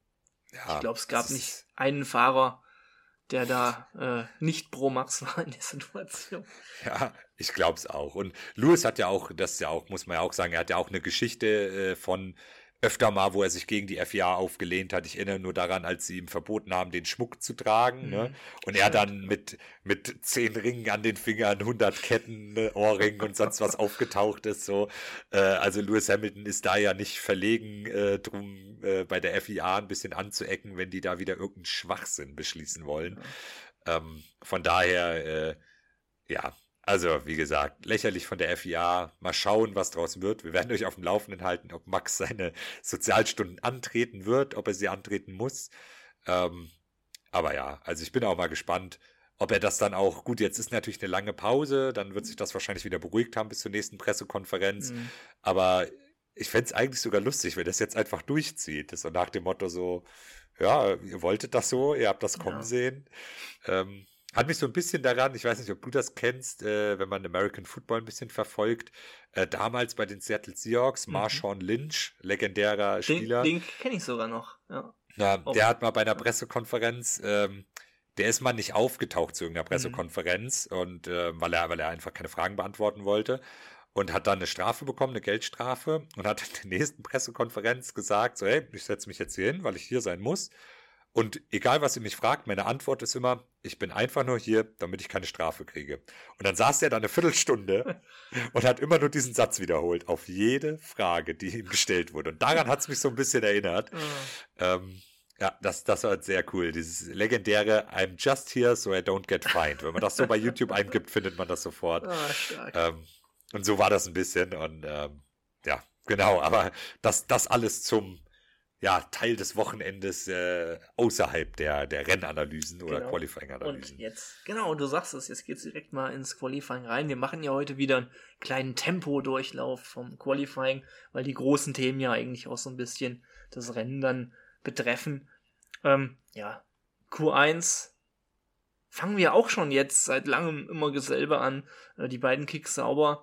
ja, ich glaube, es gab nicht einen Fahrer, der da äh, nicht pro Max war in der Situation. Ja, ich glaube es auch. Und Lewis hat ja auch, das ja auch, muss man ja auch sagen, er hat ja auch eine Geschichte äh, von öfter mal, wo er sich gegen die F I A aufgelehnt hat. Ich erinnere nur daran, als sie ihm verboten haben, den Schmuck zu tragen. Mhm. Ne? Und er dann mit, mit zehn Ringen an den Fingern, hundert Ketten, ne, Ohrringen und sonst was aufgetaucht ist. So. Äh, also Lewis Hamilton ist da ja nicht verlegen, äh, drum äh, bei der F I A ein bisschen anzuecken, wenn die da wieder irgendeinen Schwachsinn beschließen wollen. Mhm. Ähm, von daher, äh, ja, also, wie gesagt, lächerlich von der F I A. Mal schauen, was draus wird. Wir werden euch auf dem Laufenden halten, ob Max seine Sozialstunden antreten wird, ob er sie antreten muss. Ähm, aber ja, also ich bin auch mal gespannt, ob er das dann auch, gut, jetzt ist natürlich eine lange Pause, dann wird sich das wahrscheinlich wieder beruhigt haben bis zur nächsten Pressekonferenz. Mhm. Aber ich fände es eigentlich sogar lustig, wenn das jetzt einfach durchzieht. So nach dem Motto so, ja, ihr wolltet das so, ihr habt das kommen ja. sehen. Ähm, Hat mich so ein bisschen daran, ich weiß nicht, ob du das kennst, äh, wenn man American Football ein bisschen verfolgt, äh, damals bei den Seattle Seahawks, mhm. Marshawn Lynch, legendärer den, Spieler. Den kenne ich sogar noch, ja. Na, der hat mal bei einer Pressekonferenz, ähm, der ist mal nicht aufgetaucht zu irgendeiner Pressekonferenz, mhm. und äh, weil er, weil er einfach keine Fragen beantworten wollte. Und hat dann eine Strafe bekommen, eine Geldstrafe, und hat in der nächsten Pressekonferenz gesagt, so, hey, ich setze mich jetzt hier hin, weil ich hier sein muss. Und egal, was ihr mich fragt, meine Antwort ist immer, ich bin einfach nur hier, damit ich keine Strafe kriege. Und dann saß er da eine Viertelstunde und hat immer nur diesen Satz wiederholt, auf jede Frage, die ihm gestellt wurde. Und daran hat es mich so ein bisschen erinnert. Oh. Ähm, ja, das, das war sehr cool. Dieses legendäre I'm just here so I don't get fined. Wenn man das so bei YouTube eingibt, findet man das sofort. Oh, stark. Ähm, und so war das ein bisschen. Und ähm, ja, genau. Aber das, das alles zum ja, Teil des Wochenendes äh, außerhalb der, der Rennanalysen oder genau. Qualifying-Analysen. Und jetzt, genau, du sagst es, jetzt geht's direkt mal ins Qualifying rein. Wir machen ja heute wieder einen kleinen Tempodurchlauf vom Qualifying, weil die großen Themen ja eigentlich auch so ein bisschen das Rennen dann betreffen. Ähm, ja, Q eins fangen wir auch schon jetzt seit langem immer selber an. Äh, die beiden Kicks sauber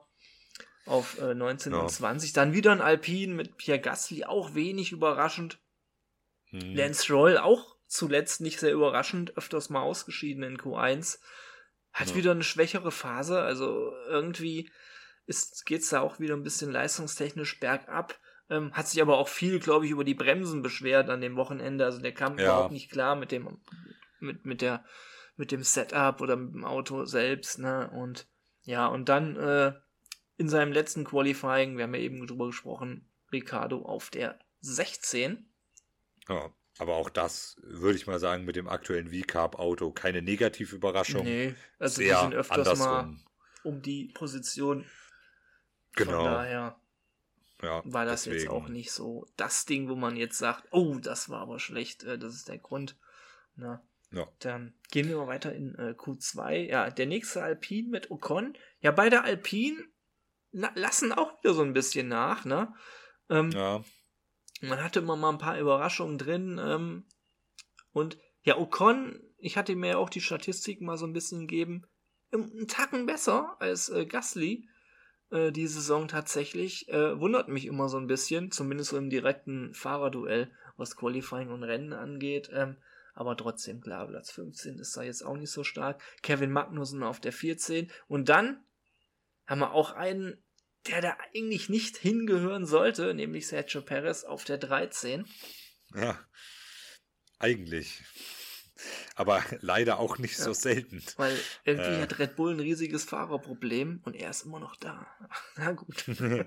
auf äh, neunzehn ja. und zwanzig. Dann wieder ein Alpine mit Pierre Gasly, auch wenig überraschend. Hm. Lance Stroll auch zuletzt nicht sehr überraschend, öfters mal ausgeschieden in Q eins. Hat ja. wieder eine schwächere Phase, also irgendwie geht es da auch wieder ein bisschen leistungstechnisch bergab. Ähm, hat sich aber auch viel, glaube ich, über die Bremsen beschwert an dem Wochenende. Also der kam ja. überhaupt nicht klar mit dem, mit, mit der, mit dem Setup oder mit dem Auto selbst, ne? Und ja, und dann äh, in seinem letzten Qualifying, wir haben ja eben drüber gesprochen, Ricciardo auf der sechzehn. Ja, aber auch das, würde ich mal sagen, mit dem aktuellen V-Carb-Auto keine negative Überraschung. Nee, also die sind öfters andersrum. mal um die Position. Genau. Von daher ja, war das deswegen. jetzt auch nicht so das Ding, wo man jetzt sagt, oh, das war aber schlecht, das ist der Grund. Na, ja. Dann gehen wir mal weiter in äh, Q zwei. Ja, der nächste Alpine mit Ocon. Ja, beide Alpine Na, lassen auch wieder so ein bisschen nach, ne? Ähm, ja. Man hatte immer mal ein paar Überraschungen drin. Ähm, und ja, Ocon ich hatte mir ja auch die Statistiken mal so ein bisschen gegeben, einen Tacken besser als äh, Gasly äh, die Saison tatsächlich. Äh, wundert mich immer so ein bisschen, zumindest so im direkten Fahrerduell, was Qualifying und Rennen angeht. Ähm, aber trotzdem, klar, Platz fünfzehn ist da jetzt auch nicht so stark. Kevin Magnussen auf der vierzehn. Und dann haben wir auch einen, der da eigentlich nicht hingehören sollte, nämlich Sergio Perez auf der dreizehn. Ja, eigentlich. Aber leider auch nicht ja, so selten. Weil irgendwie äh. hat Red Bull ein riesiges Fahrerproblem und er ist immer noch da. Na gut.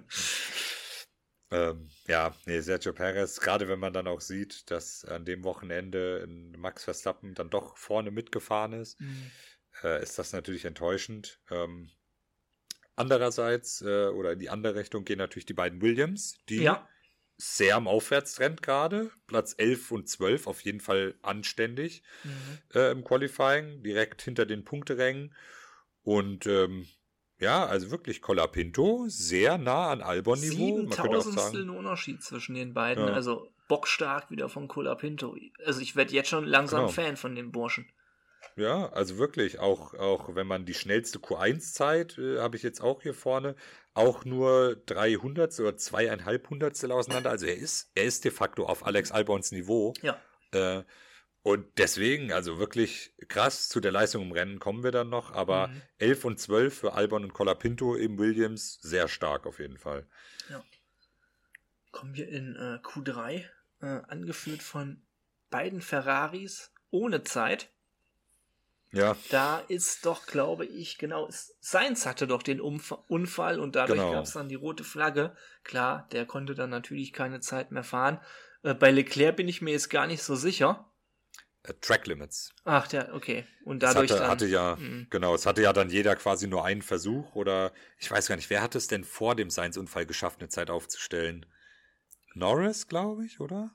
ähm, ja, nee, Sergio Perez, gerade wenn man dann auch sieht, dass an dem Wochenende Max Verstappen dann doch vorne mitgefahren ist, mhm. äh, ist das natürlich enttäuschend. Ähm, andererseits, äh, oder in die andere Richtung gehen natürlich die beiden Williams, die ja. sehr am Aufwärtstrend gerade. Platz elf und zwölf, auf jeden Fall anständig mhm. äh, im Qualifying, direkt hinter den Punkterängen. Und ähm, ja, also wirklich Colapinto, sehr nah an Albon-Niveau. Siebentausendstel Unterschied zwischen den beiden. Ja. Also bockstark wieder von Colapinto. Also ich werde jetzt schon langsam genau. Fan von dem Burschen. Ja, also wirklich, auch, auch wenn man die schnellste Q eins Zeit, äh, habe ich jetzt auch hier vorne, auch nur drei Hundertstel oder zweieinhalb Hundertstel auseinander. Also er ist, er ist de facto auf Alex Albons Niveau. Ja. Äh, und deswegen, also wirklich krass, zu der Leistung im Rennen kommen wir dann noch, aber mhm. elf und zwölf für Albon und Colapinto im Williams, sehr stark auf jeden Fall. Ja. Kommen wir in äh, Q drei, äh, angeführt von beiden Ferraris ohne Zeit. Ja. Da ist doch, glaube ich, genau, Sainz hatte doch den Umf- Unfall und dadurch genau. gab es dann die rote Flagge. Klar, der konnte dann natürlich keine Zeit mehr fahren. Äh, bei Leclerc bin ich mir jetzt gar nicht so sicher. Äh, Track Limits. Ach, ja, okay. Und dadurch es hatte, dann... Hatte ja, mh. genau, es hatte ja dann jeder quasi nur einen Versuch oder, ich weiß gar nicht, wer hat es denn vor dem Sainz-Unfall geschafft, eine Zeit aufzustellen? Norris, glaube ich, oder?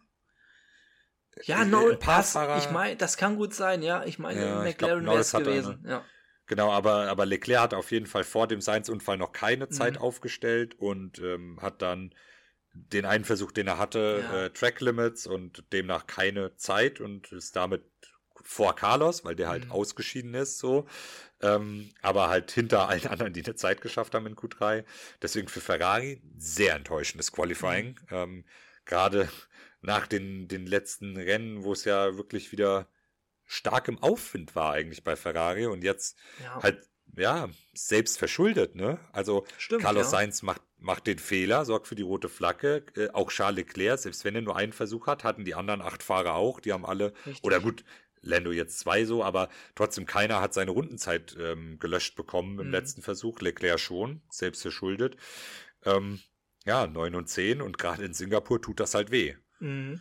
Ja, Norris, ich meine, das kann gut sein, ja. Ich meine, ja, McLaren wäre es gewesen. Eine, ja. Genau, aber, aber Leclerc hat auf jeden Fall vor dem Sainz-Unfall noch keine Zeit mhm. aufgestellt und ähm, hat dann den einen Versuch, den er hatte, ja. äh, Track Limits und demnach keine Zeit und ist damit vor Carlos, weil der halt mhm. ausgeschieden ist, so. Ähm, aber halt hinter allen anderen, die eine Zeit geschafft haben in Q drei. Deswegen für Ferrari sehr enttäuschendes Qualifying. Mhm. Ähm, Gerade nach den, den letzten Rennen, wo es ja wirklich wieder stark im Aufwind war eigentlich bei Ferrari und jetzt ja. halt, ja, selbst verschuldet, ne? Also Stimmt, Carlos ja. Sainz macht, macht den Fehler, sorgt für die rote Flagge, äh, auch Charles Leclerc, selbst wenn er nur einen Versuch hat, hatten die anderen acht Fahrer auch, die haben alle, Richtig. Oder gut, Lando jetzt zwei so, aber trotzdem keiner hat seine Rundenzeit ähm, gelöscht bekommen im mhm. letzten Versuch, Leclerc schon, selbst verschuldet. Ähm, ja, neun und zehn und gerade in Singapur tut das halt weh. Mhm.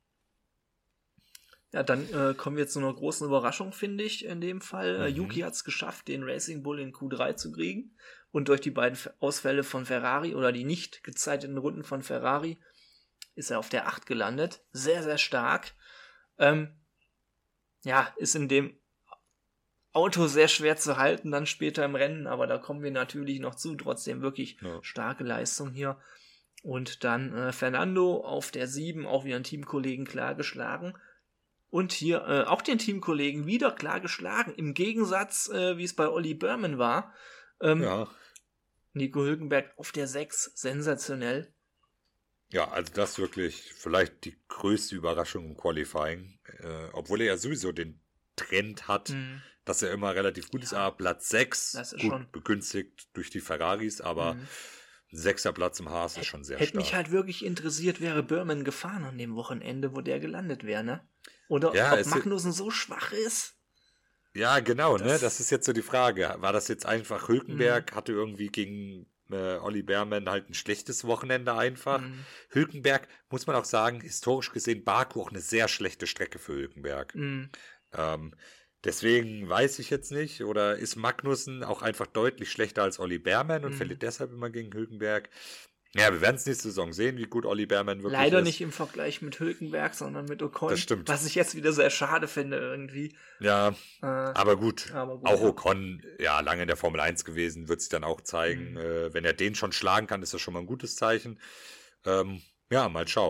Ja, dann äh, kommen wir zu einer großen Überraschung, finde ich, in dem Fall. Mhm. Yuki hat es geschafft, den Racing Bull in Q drei zu kriegen. Und durch die beiden Ausfälle von Ferrari oder die nicht gezeiteten Runden von Ferrari ist er auf der acht gelandet. Sehr, sehr stark. Ähm, ja, ist in dem Auto sehr schwer zu halten, dann später im Rennen, aber da kommen wir natürlich noch zu. Trotzdem wirklich ja. starke Leistung hier. Und dann äh, Fernando auf der sieben, auch wieder einen Teamkollegen klar geschlagen. Und hier äh, auch den Teamkollegen wieder klar geschlagen. Im Gegensatz, äh, wie es bei Olli Berman war. Ähm, ja. Nico Hülkenberg auf der sechs, sensationell. Ja, also das wirklich vielleicht die größte Überraschung im Qualifying. Äh, obwohl er ja sowieso den Trend hat, mhm. dass er immer relativ gut ja. ist. Aber Platz sechs, gut schon. begünstigt durch die Ferraris, aber mhm. sechster Platz im Haas ist schon sehr Hätte stark. Hätte mich halt wirklich interessiert, wäre Berman gefahren an dem Wochenende, wo der gelandet wäre, ne? Oder ja, ob Magnussen so schwach ist. Ja, genau, das, ne? Das ist jetzt so die Frage. War das jetzt einfach Hülkenberg, mhm. hatte irgendwie gegen äh, Olli Berman halt ein schlechtes Wochenende einfach. Mhm. Hülkenberg, muss man auch sagen, historisch gesehen Baku auch eine sehr schlechte Strecke für Hülkenberg. Mhm. Ähm, deswegen weiß ich jetzt nicht, oder ist Magnussen auch einfach deutlich schlechter als Olli Berman und mhm. verliert deshalb immer gegen Hülkenberg? Ja, wir werden es nächste Saison sehen, wie gut Olli Berman wirklich Leider ist. nicht im Vergleich mit Hülkenberg, sondern mit Ocon. Das stimmt. Was ich jetzt wieder sehr schade finde irgendwie. Ja, äh, aber, gut. aber gut. Auch Ocon, ja, lange in der Formel eins gewesen, wird sich dann auch zeigen. Mhm. Äh, wenn er den schon schlagen kann, ist das schon mal ein gutes Zeichen. Ähm, ja, mal schauen.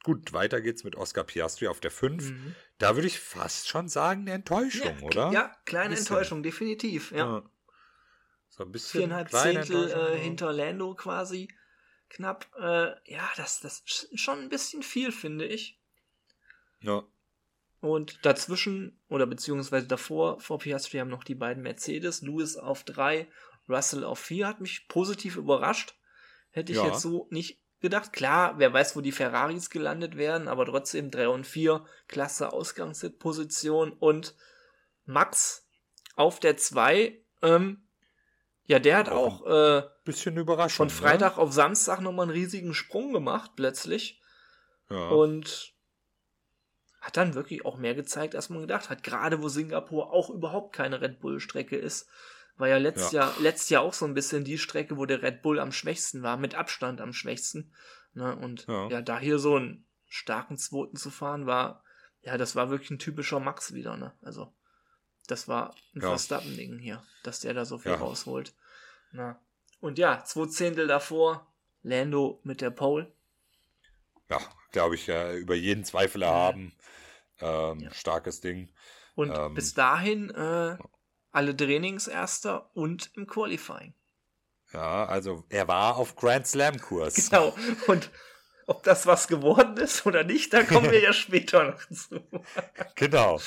gut, weiter geht's mit Oscar Piastri auf der fünf. Mhm. Da würde ich fast schon sagen, eine Enttäuschung, ja, oder? Ja, kleine ein Enttäuschung, definitiv. Ja. ja. So ein bisschen Viereinhalb Zehntel äh, hinter Lando quasi. Knapp. Äh, ja, das, das ist schon ein bisschen viel, finde ich. Ja. Und dazwischen, oder beziehungsweise davor, vor Piastri haben noch die beiden Mercedes. Lewis auf drei, Russell auf vier. Hat mich positiv überrascht. Hätte ich Ja. jetzt so nicht gedacht. Klar, wer weiß, wo die Ferraris gelandet werden, aber trotzdem drei und vier, klasse Ausgangsposition. Und Max auf der zwei, ähm, ja, der hat auch, auch äh, bisschen Überraschung. von Freitag ne? auf Samstag nochmal einen riesigen Sprung gemacht, plötzlich. Ja. Und hat dann wirklich auch mehr gezeigt, als man gedacht hat. Gerade wo Singapur auch überhaupt keine Red Bull-Strecke ist. War ja letztes, Ja. Jahr, letztes Jahr auch so ein bisschen die Strecke, wo der Red Bull am schwächsten war, mit Abstand am schwächsten. Ne? Und Ja. ja, da hier so einen starken Zweiten zu fahren, war, ja, das war wirklich ein typischer Max wieder. Ne? Also, das war ein Ja. Verstappen-Ding hier, dass der da so viel Ja. rausholt. Na. Und ja, zwei Zehntel davor, Lando mit der Pole. Ja, glaube ich, ja, über jeden Zweifel erhaben. Ähm, Ja. Starkes Ding. Und Ähm, bis dahin äh, alle Trainings Erster und im Qualifying. Ja, also er war auf Grand Slam-Kurs. Genau. Und ob das was geworden ist oder nicht, da kommen wir ja später noch zu. Genau.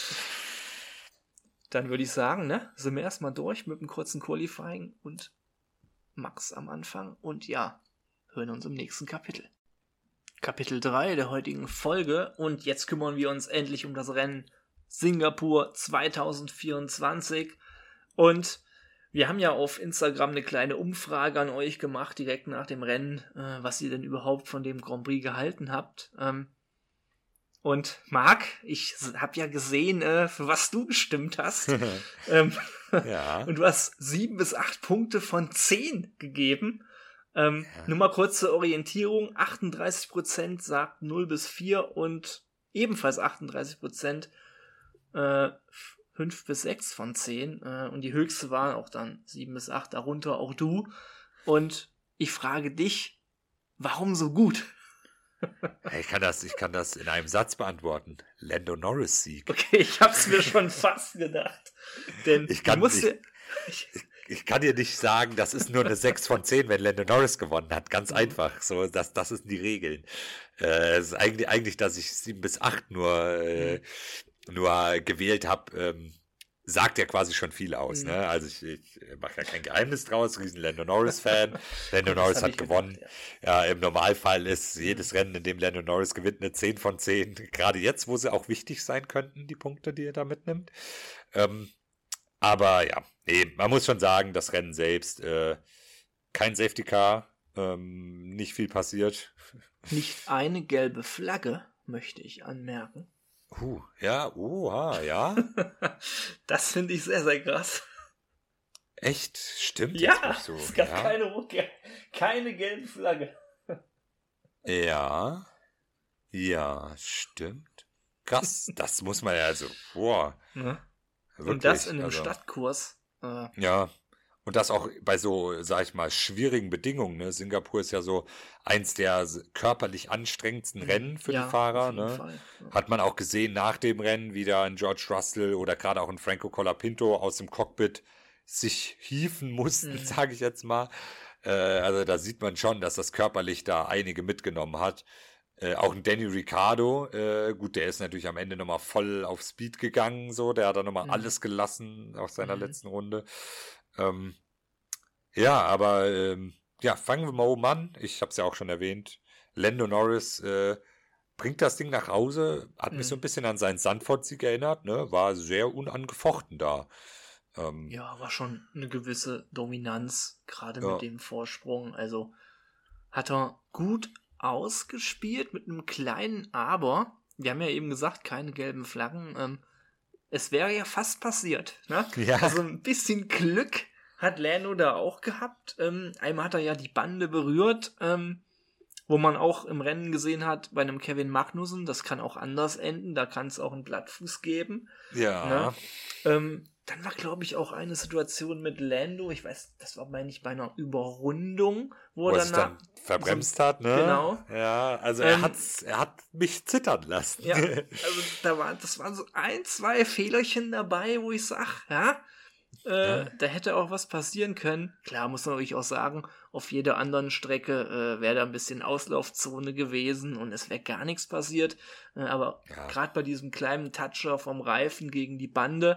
Dann würde ich sagen, ne, sind wir erstmal durch mit einem kurzen Qualifying und Max am Anfang. Und ja, hören uns im nächsten Kapitel. Kapitel drei der heutigen Folge. Und jetzt kümmern wir uns endlich um das Rennen Singapur zwanzig vierundzwanzig. Und wir haben ja auf Instagram eine kleine Umfrage an euch gemacht, direkt nach dem Rennen, äh, was ihr denn überhaupt von dem Grand Prix gehalten habt. Ähm, und Marc, ich habe ja gesehen, äh, für was du gestimmt hast. ähm, Ja. Und du hast sieben bis acht Punkte von zehn gegeben. Ähm, Ja. Nur mal kurz zur Orientierung. achtunddreißig Prozent sagt null bis vier und ebenfalls achtunddreißig Prozent äh, fünf bis sechs von zehn. Äh, und die höchste waren auch dann sieben bis acht, darunter auch du. Und ich frage dich, warum so gut? Ich kann das, ich kann das in einem Satz beantworten. Lando Norris Sieg. Okay, ich hab's mir schon fast gedacht. Denn Ich kann du musst nicht- dir- ich, Ich kann dir nicht sagen, das ist nur eine sechs von zehn, wenn Lando Norris gewonnen hat. Ganz Mhm. einfach. So, das, das sind die Regeln. Äh, es ist eigentlich, eigentlich, dass ich sieben bis acht nur, äh, nur gewählt habe, ähm, sagt ja quasi schon viel aus. Mhm. Ne? Also ich, ich mache ja kein Geheimnis draus, riesen Lando Norris-Fan. Lando das Norris hab hat ich gewonnen. gedacht, ja. Ja, im Normalfall ist jedes Rennen, in dem Lando Norris gewinnt, eine zehn von zehn. Gerade jetzt, wo sie auch wichtig sein könnten, die Punkte, die er da mitnimmt. Ähm, aber ja, nee, man muss schon sagen, das Rennen selbst, äh, kein Safety Car, ähm, nicht viel passiert. Nicht eine gelbe Flagge, möchte ich anmerken. Huh, ja, uha, ja. Das finde ich sehr, sehr krass. Echt? Stimmt Ja, jetzt nicht so. es gab ja. keine, Rückkehr, keine gelbe Flagge. Ja, ja, stimmt. Krass, das muss man ja also, boah. Ne? Wirklich, Und das in einem also, Stadtkurs. Äh, Ja, und das auch bei so, sag ich mal, schwierigen Bedingungen. Ne? Singapur ist ja so eins der s- körperlich anstrengendsten Rennen für ja, die Fahrer. auf jeden Ne? Fall. Ja. Hat man auch gesehen nach dem Rennen, wie da ein George Russell oder gerade auch ein Franco Colapinto aus dem Cockpit sich hieven mussten, Mhm. sage ich jetzt mal. Äh, also da sieht man schon, dass das körperlich da einige mitgenommen hat. Äh, auch ein Danny Ricciardo, äh, gut, der ist natürlich am Ende nochmal voll auf Speed gegangen, so, der hat dann nochmal Mhm. alles gelassen aus seiner Mhm. letzten Runde. Ähm, ja, aber ähm, ja, fangen wir mal oben an. Ich habe es ja auch schon erwähnt. Lando Norris äh, bringt das Ding nach Hause, hat mich Mhm. so ein bisschen an seinen Sandford-Sieg erinnert, ne? War sehr unangefochten da. Ähm, Ja, war schon eine gewisse Dominanz, gerade Ja. mit dem Vorsprung. Also hat er gut ausgespielt mit einem kleinen Aber. Wir haben ja eben gesagt, keine gelben Flaggen. Ähm, es wäre ja fast passiert. Ne? Ja. Also ein bisschen Glück hat Lando da auch gehabt. Ähm, einmal hat er ja die Bande berührt, ähm, wo man auch im Rennen gesehen hat, bei einem Kevin Magnussen, das kann auch anders enden, da kann es auch einen Blattfuß geben. ja. Ne? Ähm, dann war, glaube ich, auch eine Situation mit Lando, ich weiß, das war, meine ich, bei einer Überrundung, wo, wo er er dann verbremst so, hat, ne? Genau. Ja, also er, ähm, hat's, er hat mich zittern lassen. Ja, also da war, das waren so ein, zwei Fehlerchen dabei, wo ich sag, ja, äh, ja. da hätte auch was passieren können. Klar, muss man natürlich auch sagen, auf jeder anderen Strecke äh, wäre da ein bisschen Auslaufzone gewesen und es wäre gar nichts passiert. Äh, aber ja. gerade bei diesem kleinen Toucher vom Reifen gegen die Bande,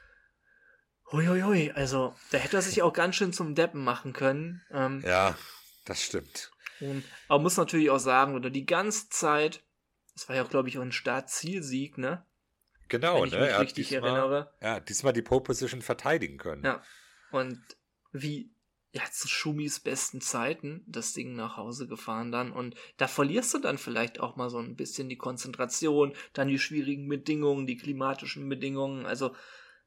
huiuiui, also da hätte er sich auch ganz schön zum Deppen machen können. Ähm, ja, das stimmt. Und, aber muss natürlich auch sagen, oder die ganze Zeit, das war ja auch, glaube ich, auch ein Start-Ziel-Sieg, ne? Genau, wenn ich ne? mich Er richtig hat diesmal, erinnere. Ja, diesmal die Pole-Position verteidigen können. Ja, und wie, ja, zu Schumis besten Zeiten das Ding nach Hause gefahren dann und da verlierst du dann vielleicht auch mal so ein bisschen die Konzentration, dann die schwierigen Bedingungen, die klimatischen Bedingungen, also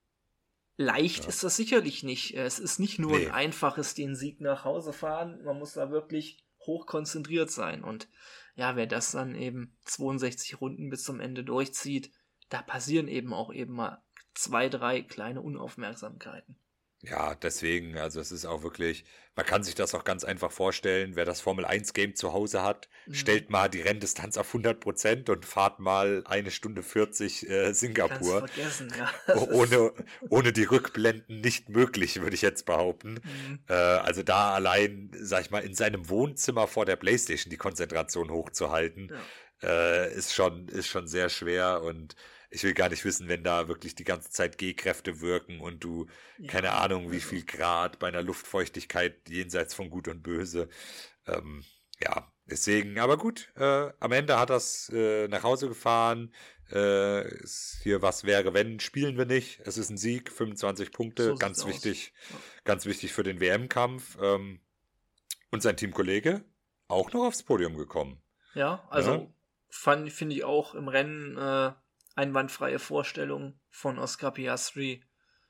leicht ja. ist das sicherlich nicht. Es ist nicht nur nee. ein einfaches den Sieg nach Hause fahren, man muss da wirklich hoch konzentriert sein und ja, wer das dann eben zweiundsechzig Runden bis zum Ende durchzieht, da passieren eben auch eben mal zwei, drei kleine Unaufmerksamkeiten. Ja, deswegen, also es ist auch wirklich, man kann sich das auch ganz einfach vorstellen, wer das Formel eins Game zu Hause hat, mhm. stellt mal die Renndistanz auf hundert Prozent und fahrt mal eine Stunde vierzig äh, Singapur. Kannst vergessen, ja. ohne, ohne die Rückblenden nicht möglich, würde ich jetzt behaupten. Mhm. Äh, also da allein, sag ich mal, in seinem Wohnzimmer vor der Playstation die Konzentration hochzuhalten, ja. äh, ist schon, ist schon sehr schwer und ich will gar nicht wissen, wenn da wirklich die ganze Zeit G-Kräfte wirken und du, ja, keine Ahnung, wie viel Grad bei einer Luftfeuchtigkeit jenseits von Gut und Böse. Ähm, ja, deswegen, aber gut, äh, am Ende hat das äh, nach Hause gefahren. Äh, ist hier was wäre, wenn, spielen wir nicht. Es ist ein Sieg, fünfundzwanzig Punkte, so ganz wichtig, ja. ganz wichtig für den W M-Kampf. Ähm, und sein Teamkollege auch noch aufs Podium gekommen. Ja, also ja. fand, finde ich auch im Rennen äh, einwandfreie Vorstellung von Oscar Piastri.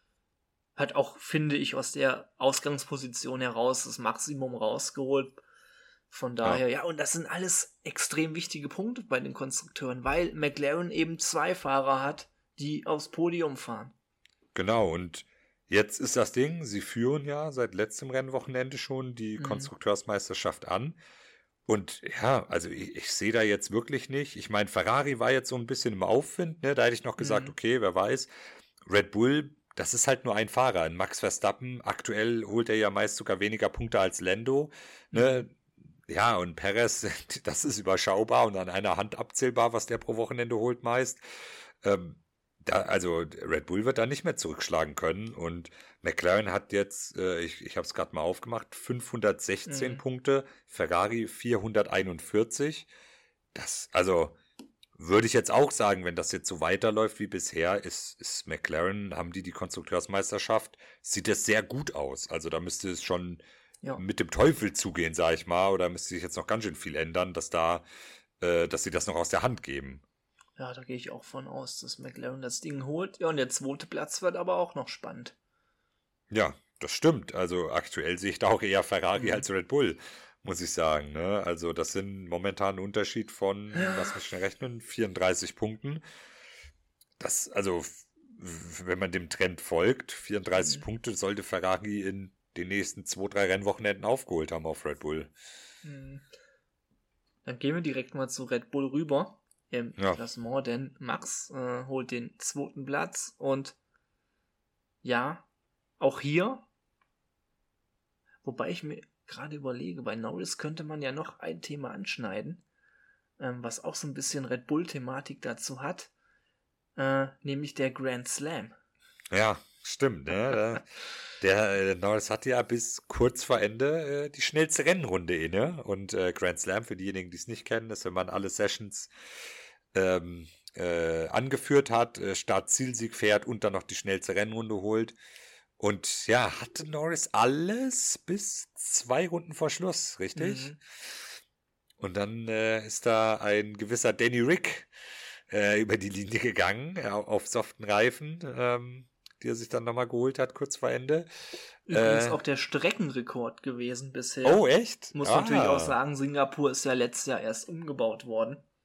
Hat auch, finde ich, aus der Ausgangsposition heraus das Maximum rausgeholt. Von daher, ja. ja, und das sind alles extrem wichtige Punkte bei den Konstrukteuren, weil McLaren eben zwei Fahrer hat, die aufs Podium fahren. Genau, und jetzt ist das Ding, sie führen ja seit letztem Rennwochenende schon die mhm. Konstrukteursmeisterschaft an. Und ja, also ich, ich sehe da jetzt wirklich nicht. Ich meine, Ferrari war jetzt so ein bisschen im Aufwind, ne? Da hätte ich noch gesagt, mhm. okay, wer weiß. Red Bull, das ist halt nur ein Fahrer. Ein Max Verstappen, aktuell holt er ja meist sogar weniger Punkte als Lando. Ne? Ja, und Perez, das ist überschaubar und an einer Hand abzählbar, was der pro Wochenende holt meist. Ähm, da, also Red Bull wird da nicht mehr zurückschlagen können und McLaren hat jetzt, äh, ich, ich habe es gerade mal aufgemacht, fünfhundertsechzehn mhm. Punkte, Ferrari vierhunderteinundvierzig. Das, also würde ich jetzt auch sagen, wenn das jetzt so weiterläuft wie bisher, ist, ist McLaren, haben die die Konstrukteursmeisterschaft, sieht es sehr gut aus. Also da müsste es schon ja. mit dem Teufel zugehen, sage ich mal, oder müsste sich jetzt noch ganz schön viel ändern, dass da, äh, dass sie das noch aus der Hand geben. Ja, da gehe ich auch von aus, dass McLaren das Ding holt. Ja, und der zweite Platz wird aber auch noch spannend. Ja, das stimmt. Also aktuell sehe ich da auch eher Ferrari mhm. als Red Bull, muss ich sagen. Ne? Also das sind momentan ein Unterschied von, ja. lass mich schnell rechnen, vierunddreißig Punkten. Das, also, wenn man dem Trend folgt, vierunddreißig mhm. Punkte sollte Ferrari in den nächsten zwei, drei Rennwochenenden aufgeholt haben auf Red Bull. Mhm. Dann gehen wir direkt mal zu Red Bull rüber. Im ja. Klassement, denn Max äh, holt den zweiten Platz und ja, auch hier, wobei ich mir gerade überlege, bei Norris könnte man ja noch ein Thema anschneiden, ähm, was auch so ein bisschen Red Bull-Thematik dazu hat, äh, nämlich der Grand Slam. Ja, stimmt, ne? Der äh, Norris hatte ja bis kurz vor Ende äh, die schnellste Rennrunde inne und äh, Grand Slam, für diejenigen, die es nicht kennen, ist, wenn man alle Sessions ähm, äh, angeführt hat, äh, Start-Zielsieg fährt und dann noch die schnellste Rennrunde holt. Und ja, hatte Norris alles bis zwei Runden vor Schluss, richtig? Mhm. Und dann äh, ist da ein gewisser Danny Rick äh, über die Linie gegangen, äh, auf soften Reifen, ähm, die er sich dann nochmal geholt hat, kurz vor Ende. Übrigens äh, auch der Streckenrekord gewesen bisher. Oh, echt? Muss ah. natürlich auch sagen, Singapur ist ja letztes Jahr erst umgebaut worden.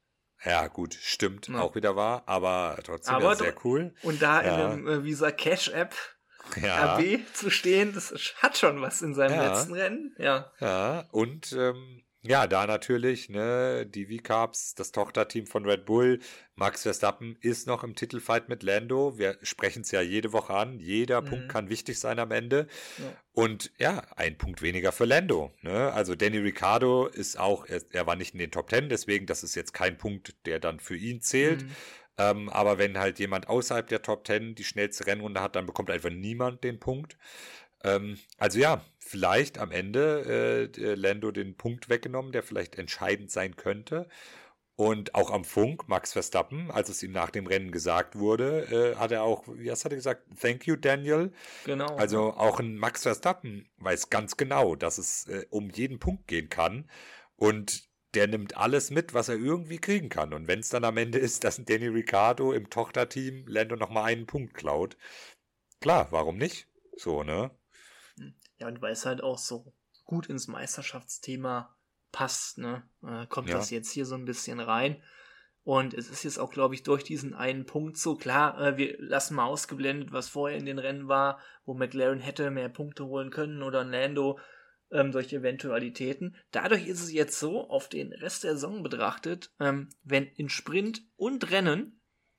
Ja, gut, stimmt, Ja. auch wieder wahr, aber trotzdem Aber ja, sehr dr- cool. Und da Ja. in dem äh, Visa Cash App Ja. R B zu stehen, das hat schon was in seinem Ja. letzten Rennen. Ja. Ja, und ähm, ja, da natürlich, ne, die V-Carbs, das Tochterteam von Red Bull, Max Verstappen ist noch im Titelfight mit Lando. Wir sprechen es ja jede Woche an. Jeder Mhm. Punkt kann wichtig sein am Ende. Ja. Und ja, ein Punkt weniger für Lando. Ne? Also Danny Ricciardo ist auch, er, er war nicht in den Top Ten, deswegen das ist jetzt kein Punkt, der dann für ihn zählt. Mhm. Ähm, aber wenn halt jemand außerhalb der Top Ten die schnellste Rennrunde hat, dann bekommt einfach niemand den Punkt. Ähm, also ja, vielleicht am Ende äh, Lando den Punkt weggenommen, der vielleicht entscheidend sein könnte. Und auch am Funk, Max Verstappen, als es ihm nach dem Rennen gesagt wurde, äh, hat er auch, wie was hat er gesagt? Thank you, Daniel. Genau. Also auch ein Max Verstappen weiß ganz genau, dass es äh, um jeden Punkt gehen kann. Und der nimmt alles mit, was er irgendwie kriegen kann. Und wenn es dann am Ende ist, dass ein Danny Ricciardo im Tochterteam Lando nochmal einen Punkt klaut, klar, warum nicht? So, ne? Ja, und weil es halt auch so gut ins Meisterschaftsthema passt, ne, äh, kommt Ja. das jetzt hier so ein bisschen rein. Und es ist jetzt auch, glaube ich, durch diesen einen Punkt so klar, äh, wir lassen mal ausgeblendet, was vorher in den Rennen war, wo McLaren hätte mehr Punkte holen können oder Lando ähm, durch Eventualitäten. Dadurch ist es jetzt so, auf den Rest der Saison betrachtet, ähm, wenn in Sprint und Rennen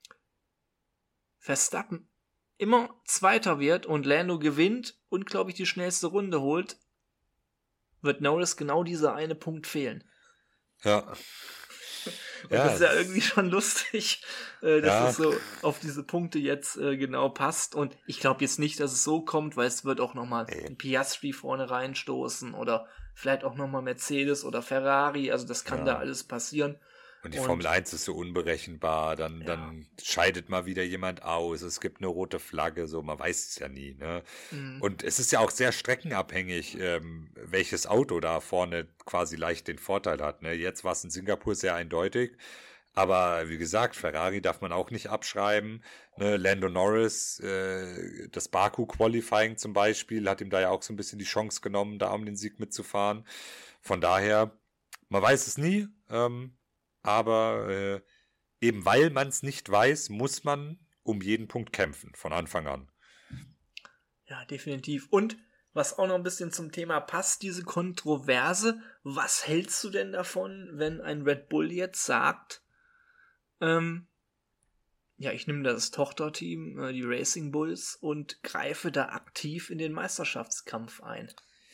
Verstappen immer Zweiter wird und Lando gewinnt und, glaube ich, die schnellste Runde holt, wird Norris genau dieser eine Punkt fehlen. Ja. Und Ja, das ist ja das- irgendwie schon lustig, äh, dass Ja. es so auf diese Punkte jetzt äh, genau passt. Und ich glaube jetzt nicht, dass es so kommt, weil es wird auch nochmal Nee. ein Piastri vorne reinstoßen oder vielleicht auch nochmal Mercedes oder Ferrari. Also das kann Ja. da alles passieren. Und die Und- Formel eins ist so unberechenbar, dann, Ja. dann scheidet mal wieder jemand aus, es gibt eine rote Flagge, so, man weiß es ja nie, ne? Mhm. Und es ist ja auch sehr streckenabhängig, ähm, welches Auto da vorne quasi leicht den Vorteil hat, ne? Jetzt war es in Singapur sehr eindeutig, aber wie gesagt, Ferrari darf man auch nicht abschreiben, ne? Lando Norris, äh, das Baku-Qualifying zum Beispiel, hat ihm da ja auch so ein bisschen die Chance genommen, da um den Sieg mitzufahren. Von daher, man weiß es nie, ähm, aber äh, eben weil man es nicht weiß, muss man um jeden Punkt kämpfen, von Anfang an. Ja, definitiv. Und was auch noch ein bisschen zum Thema passt, diese Kontroverse, was hältst du denn davon, wenn ein Red Bull jetzt sagt, ähm, ja, ich nehme das Tochterteam, äh, die Racing Bulls, und greife da aktiv in den Meisterschaftskampf ein?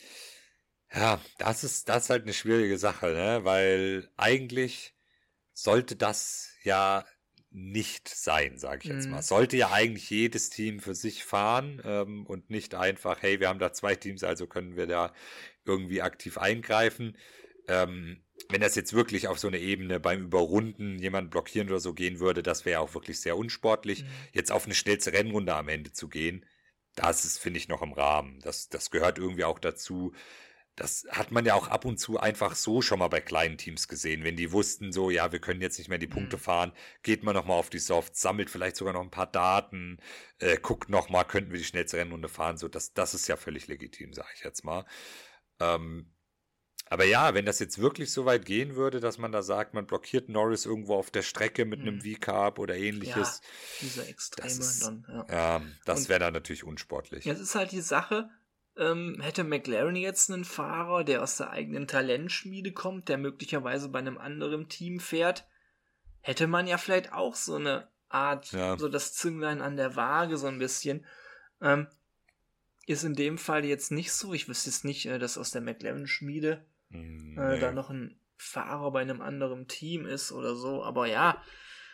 Ja, das ist, das ist halt eine schwierige Sache, ne? Weil eigentlich sollte das ja nicht sein, sage ich jetzt Mhm. mal. Sollte ja eigentlich jedes Team für sich fahren ähm, und nicht einfach, hey, wir haben da zwei Teams, also können wir da irgendwie aktiv eingreifen. Ähm, wenn das jetzt wirklich auf so eine Ebene beim Überrunden jemanden blockieren oder so gehen würde, das wäre auch wirklich sehr unsportlich. Mhm. Jetzt auf eine schnellste Rennrunde am Ende zu gehen, das ist, finde ich, noch im Rahmen. Das, das gehört irgendwie auch dazu. Das hat man ja auch ab und zu einfach so schon mal bei kleinen Teams gesehen. Wenn die wussten so, ja, wir können jetzt nicht mehr die Punkte Mhm. fahren, geht man nochmal auf die Softs, sammelt vielleicht sogar noch ein paar Daten, äh, guckt nochmal, könnten wir die schnellste Rennrunde fahren. So, das, das ist ja völlig legitim, sage ich jetzt mal. Ähm, aber ja, wenn das jetzt wirklich so weit gehen würde, dass man da sagt, man blockiert Norris irgendwo auf der Strecke mit einem Mhm. V-Carb oder ähnliches, Diese Extreme das ist, dann, ja. ja, das Und- wäre dann natürlich unsportlich. Jetzt ist halt die Sache, ähm, hätte McLaren jetzt einen Fahrer, der aus der eigenen Talentschmiede kommt, der möglicherweise bei einem anderen Team fährt, hätte man ja vielleicht auch so eine Art, Ja. so das Zünglein an der Waage so ein bisschen. Ähm, ist in dem Fall jetzt nicht so. Ich wüsste jetzt nicht, äh, dass aus der McLaren-Schmiede Hm, äh, nee. da noch ein Fahrer bei einem anderen Team ist oder so. Aber ja,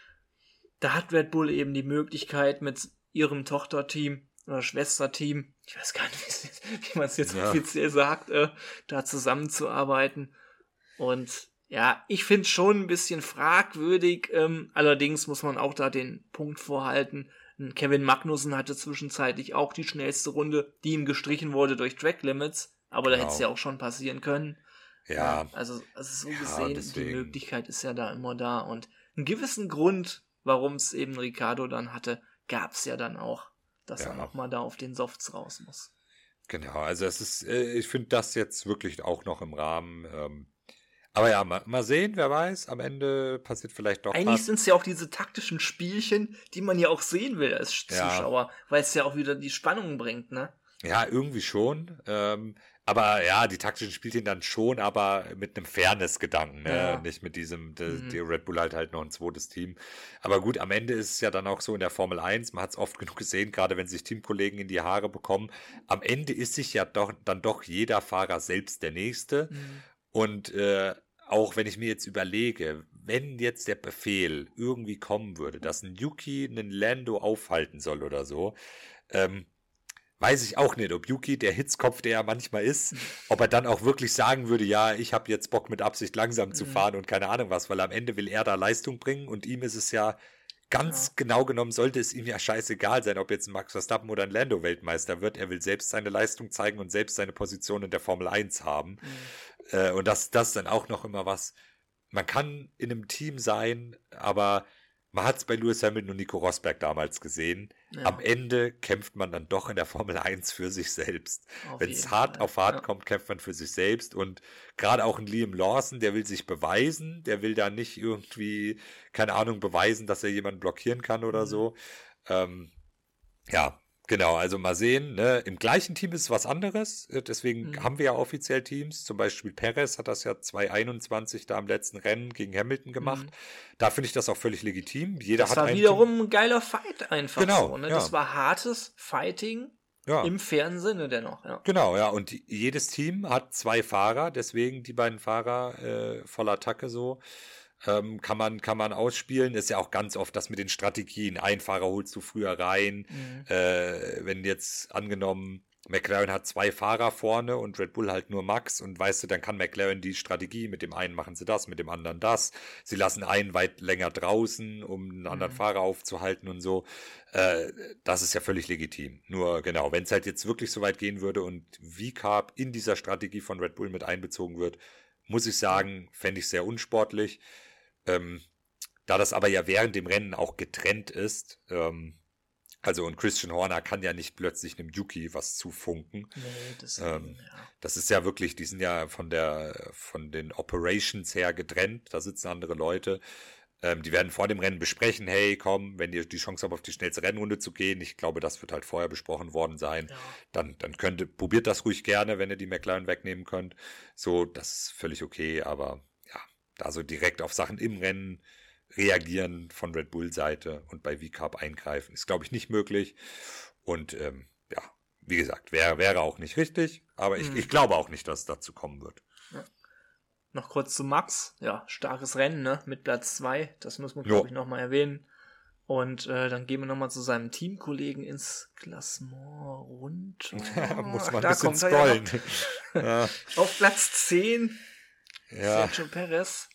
da hat Red Bull eben die Möglichkeit mit ihrem Tochterteam oder Schwesterteam, ich weiß gar nicht, wie es- wie man es jetzt Ja. offiziell sagt, äh, da zusammenzuarbeiten. Und ja, ich finde es schon ein bisschen fragwürdig. Ähm, allerdings muss man auch da den Punkt vorhalten. Kevin Magnussen hatte zwischenzeitlich auch die schnellste Runde, die ihm gestrichen wurde durch Track Limits. Aber da Genau. hätte es ja auch schon passieren können. Ja, Also, also so Ja, gesehen, die deswegen. Möglichkeit ist ja da immer da. Und einen gewissen Grund, warum es eben Ricciardo dann hatte, gab es ja dann auch, dass Ja. er nochmal da auf den Softs raus muss. genau. Also es ist, äh, ich finde das jetzt wirklich auch noch im Rahmen. Ähm, Aber ja, mal, mal sehen, wer weiß, am Ende passiert vielleicht doch Eigentlich was. sind es ja auch diese taktischen Spielchen, die man ja auch sehen will als Zuschauer, ja. weil es ja auch wieder die Spannung bringt, ne? Ja, irgendwie schon. Ähm, aber ja, die taktischen Spielchen dann schon, aber mit einem Fairness-Gedanken, ne? Ja. Nicht mit diesem, die, mhm. die Red Bull halt halt noch ein zweites Team. Aber gut, am Ende ist es ja dann auch so in der Formel eins, man hat es oft genug gesehen, gerade wenn sich Teamkollegen in die Haare bekommen, am Ende ist sich ja doch dann doch jeder Fahrer selbst der Nächste. Mhm. Und äh, auch wenn ich mir jetzt überlege, wenn jetzt der Befehl irgendwie kommen würde, dass ein Yuki einen Lando aufhalten soll oder so, ähm, weiß ich auch nicht, ob Yuki, der Hitzkopf, der er manchmal ist, ob er dann auch wirklich sagen würde, ja, ich habe jetzt Bock mit Absicht langsam zu fahren und keine Ahnung was, weil am Ende will er da Leistung bringen und ihm ist es ja ganz ja. genau genommen, sollte es ihm ja scheißegal sein, ob jetzt ein Max Verstappen oder ein Lando Weltmeister wird. Er will selbst seine Leistung zeigen und selbst seine Position in der Formel eins haben. Mhm. Äh, und das, das dann auch noch immer was, man kann in einem Team sein, aber man hat es bei Lewis Hamilton und Nico Rosberg damals gesehen. Ja. Am Ende kämpft man dann doch in der Formel eins für sich selbst. Wenn es hart Fall. auf hart ja. kommt, kämpft man für sich selbst. Und gerade auch ein Liam Lawson, der will sich beweisen. Der will da nicht irgendwie, keine Ahnung, beweisen, dass er jemanden blockieren kann oder mhm. so. Ähm, ja, genau. Also mal sehen. Ne? Im gleichen Team ist es was anderes. Deswegen mhm. haben wir ja offiziell Teams. Zum Beispiel Perez hat das ja zwanzig einundzwanzig da am letzten Rennen gegen Hamilton gemacht. Mhm. Da finde ich das auch völlig legitim. Jeder das hat war wiederum Team. ein geiler Fight einfach. Genau, so, ne? ja. Das war hartes Fighting ja. im fairen Sinne dennoch. Ja. Genau, ja. Und jedes Team hat zwei Fahrer. Deswegen die beiden Fahrer äh, voller Attacke so. Ähm, kann man kann man ausspielen. Ist ja auch ganz oft das mit den Strategien. Ein Fahrer holst du früher rein. Mhm. Äh, wenn jetzt angenommen McLaren hat zwei Fahrer vorne und Red Bull halt nur Max und weißt du, dann kann McLaren die Strategie, mit dem einen machen sie das, mit dem anderen das. Sie lassen einen weit länger draußen, um einen anderen mhm. Fahrer aufzuhalten und so. Äh, das ist ja völlig legitim. Nur genau, wenn es halt jetzt wirklich so weit gehen würde und V-Carb in dieser Strategie von Red Bull mit einbezogen wird, muss ich sagen, fände ich sehr unsportlich. Ähm, da das aber ja während dem Rennen auch getrennt ist, ähm, also und Christian Horner kann ja nicht plötzlich einem Yuki was zufunken. Nee, das, ähm, ja. das ist ja wirklich, die sind ja von der von den Operations her getrennt, da sitzen andere Leute. Ähm, die werden vor dem Rennen besprechen, hey, komm, wenn ihr die Chance habt, auf die schnellste Rennrunde zu gehen, ich glaube, das wird halt vorher besprochen worden sein, ja. dann, dann könnt ihr, probiert das ruhig gerne, wenn ihr die McLaren wegnehmen könnt. So, das ist völlig okay, aber ja, da so direkt auf Sachen im Rennen reagieren von Red Bull Seite und bei V-Carb eingreifen, ist, glaube ich, nicht möglich. Und ähm, ja, wie gesagt, wäre wäre auch nicht richtig, aber ich, mhm. ich glaube auch nicht, dass es dazu kommen wird. Ja. Noch kurz zu Max. Ja, starkes Rennen, ne? Mit Platz zwei. Das müssen wir, glaube ich, nochmal erwähnen. Und äh, dann gehen wir nochmal zu seinem Teamkollegen ins Klassement runter. Muss man ein bisschen scrollen. Ja ja. Auf Platz zehn. Ja. Sergio Perez.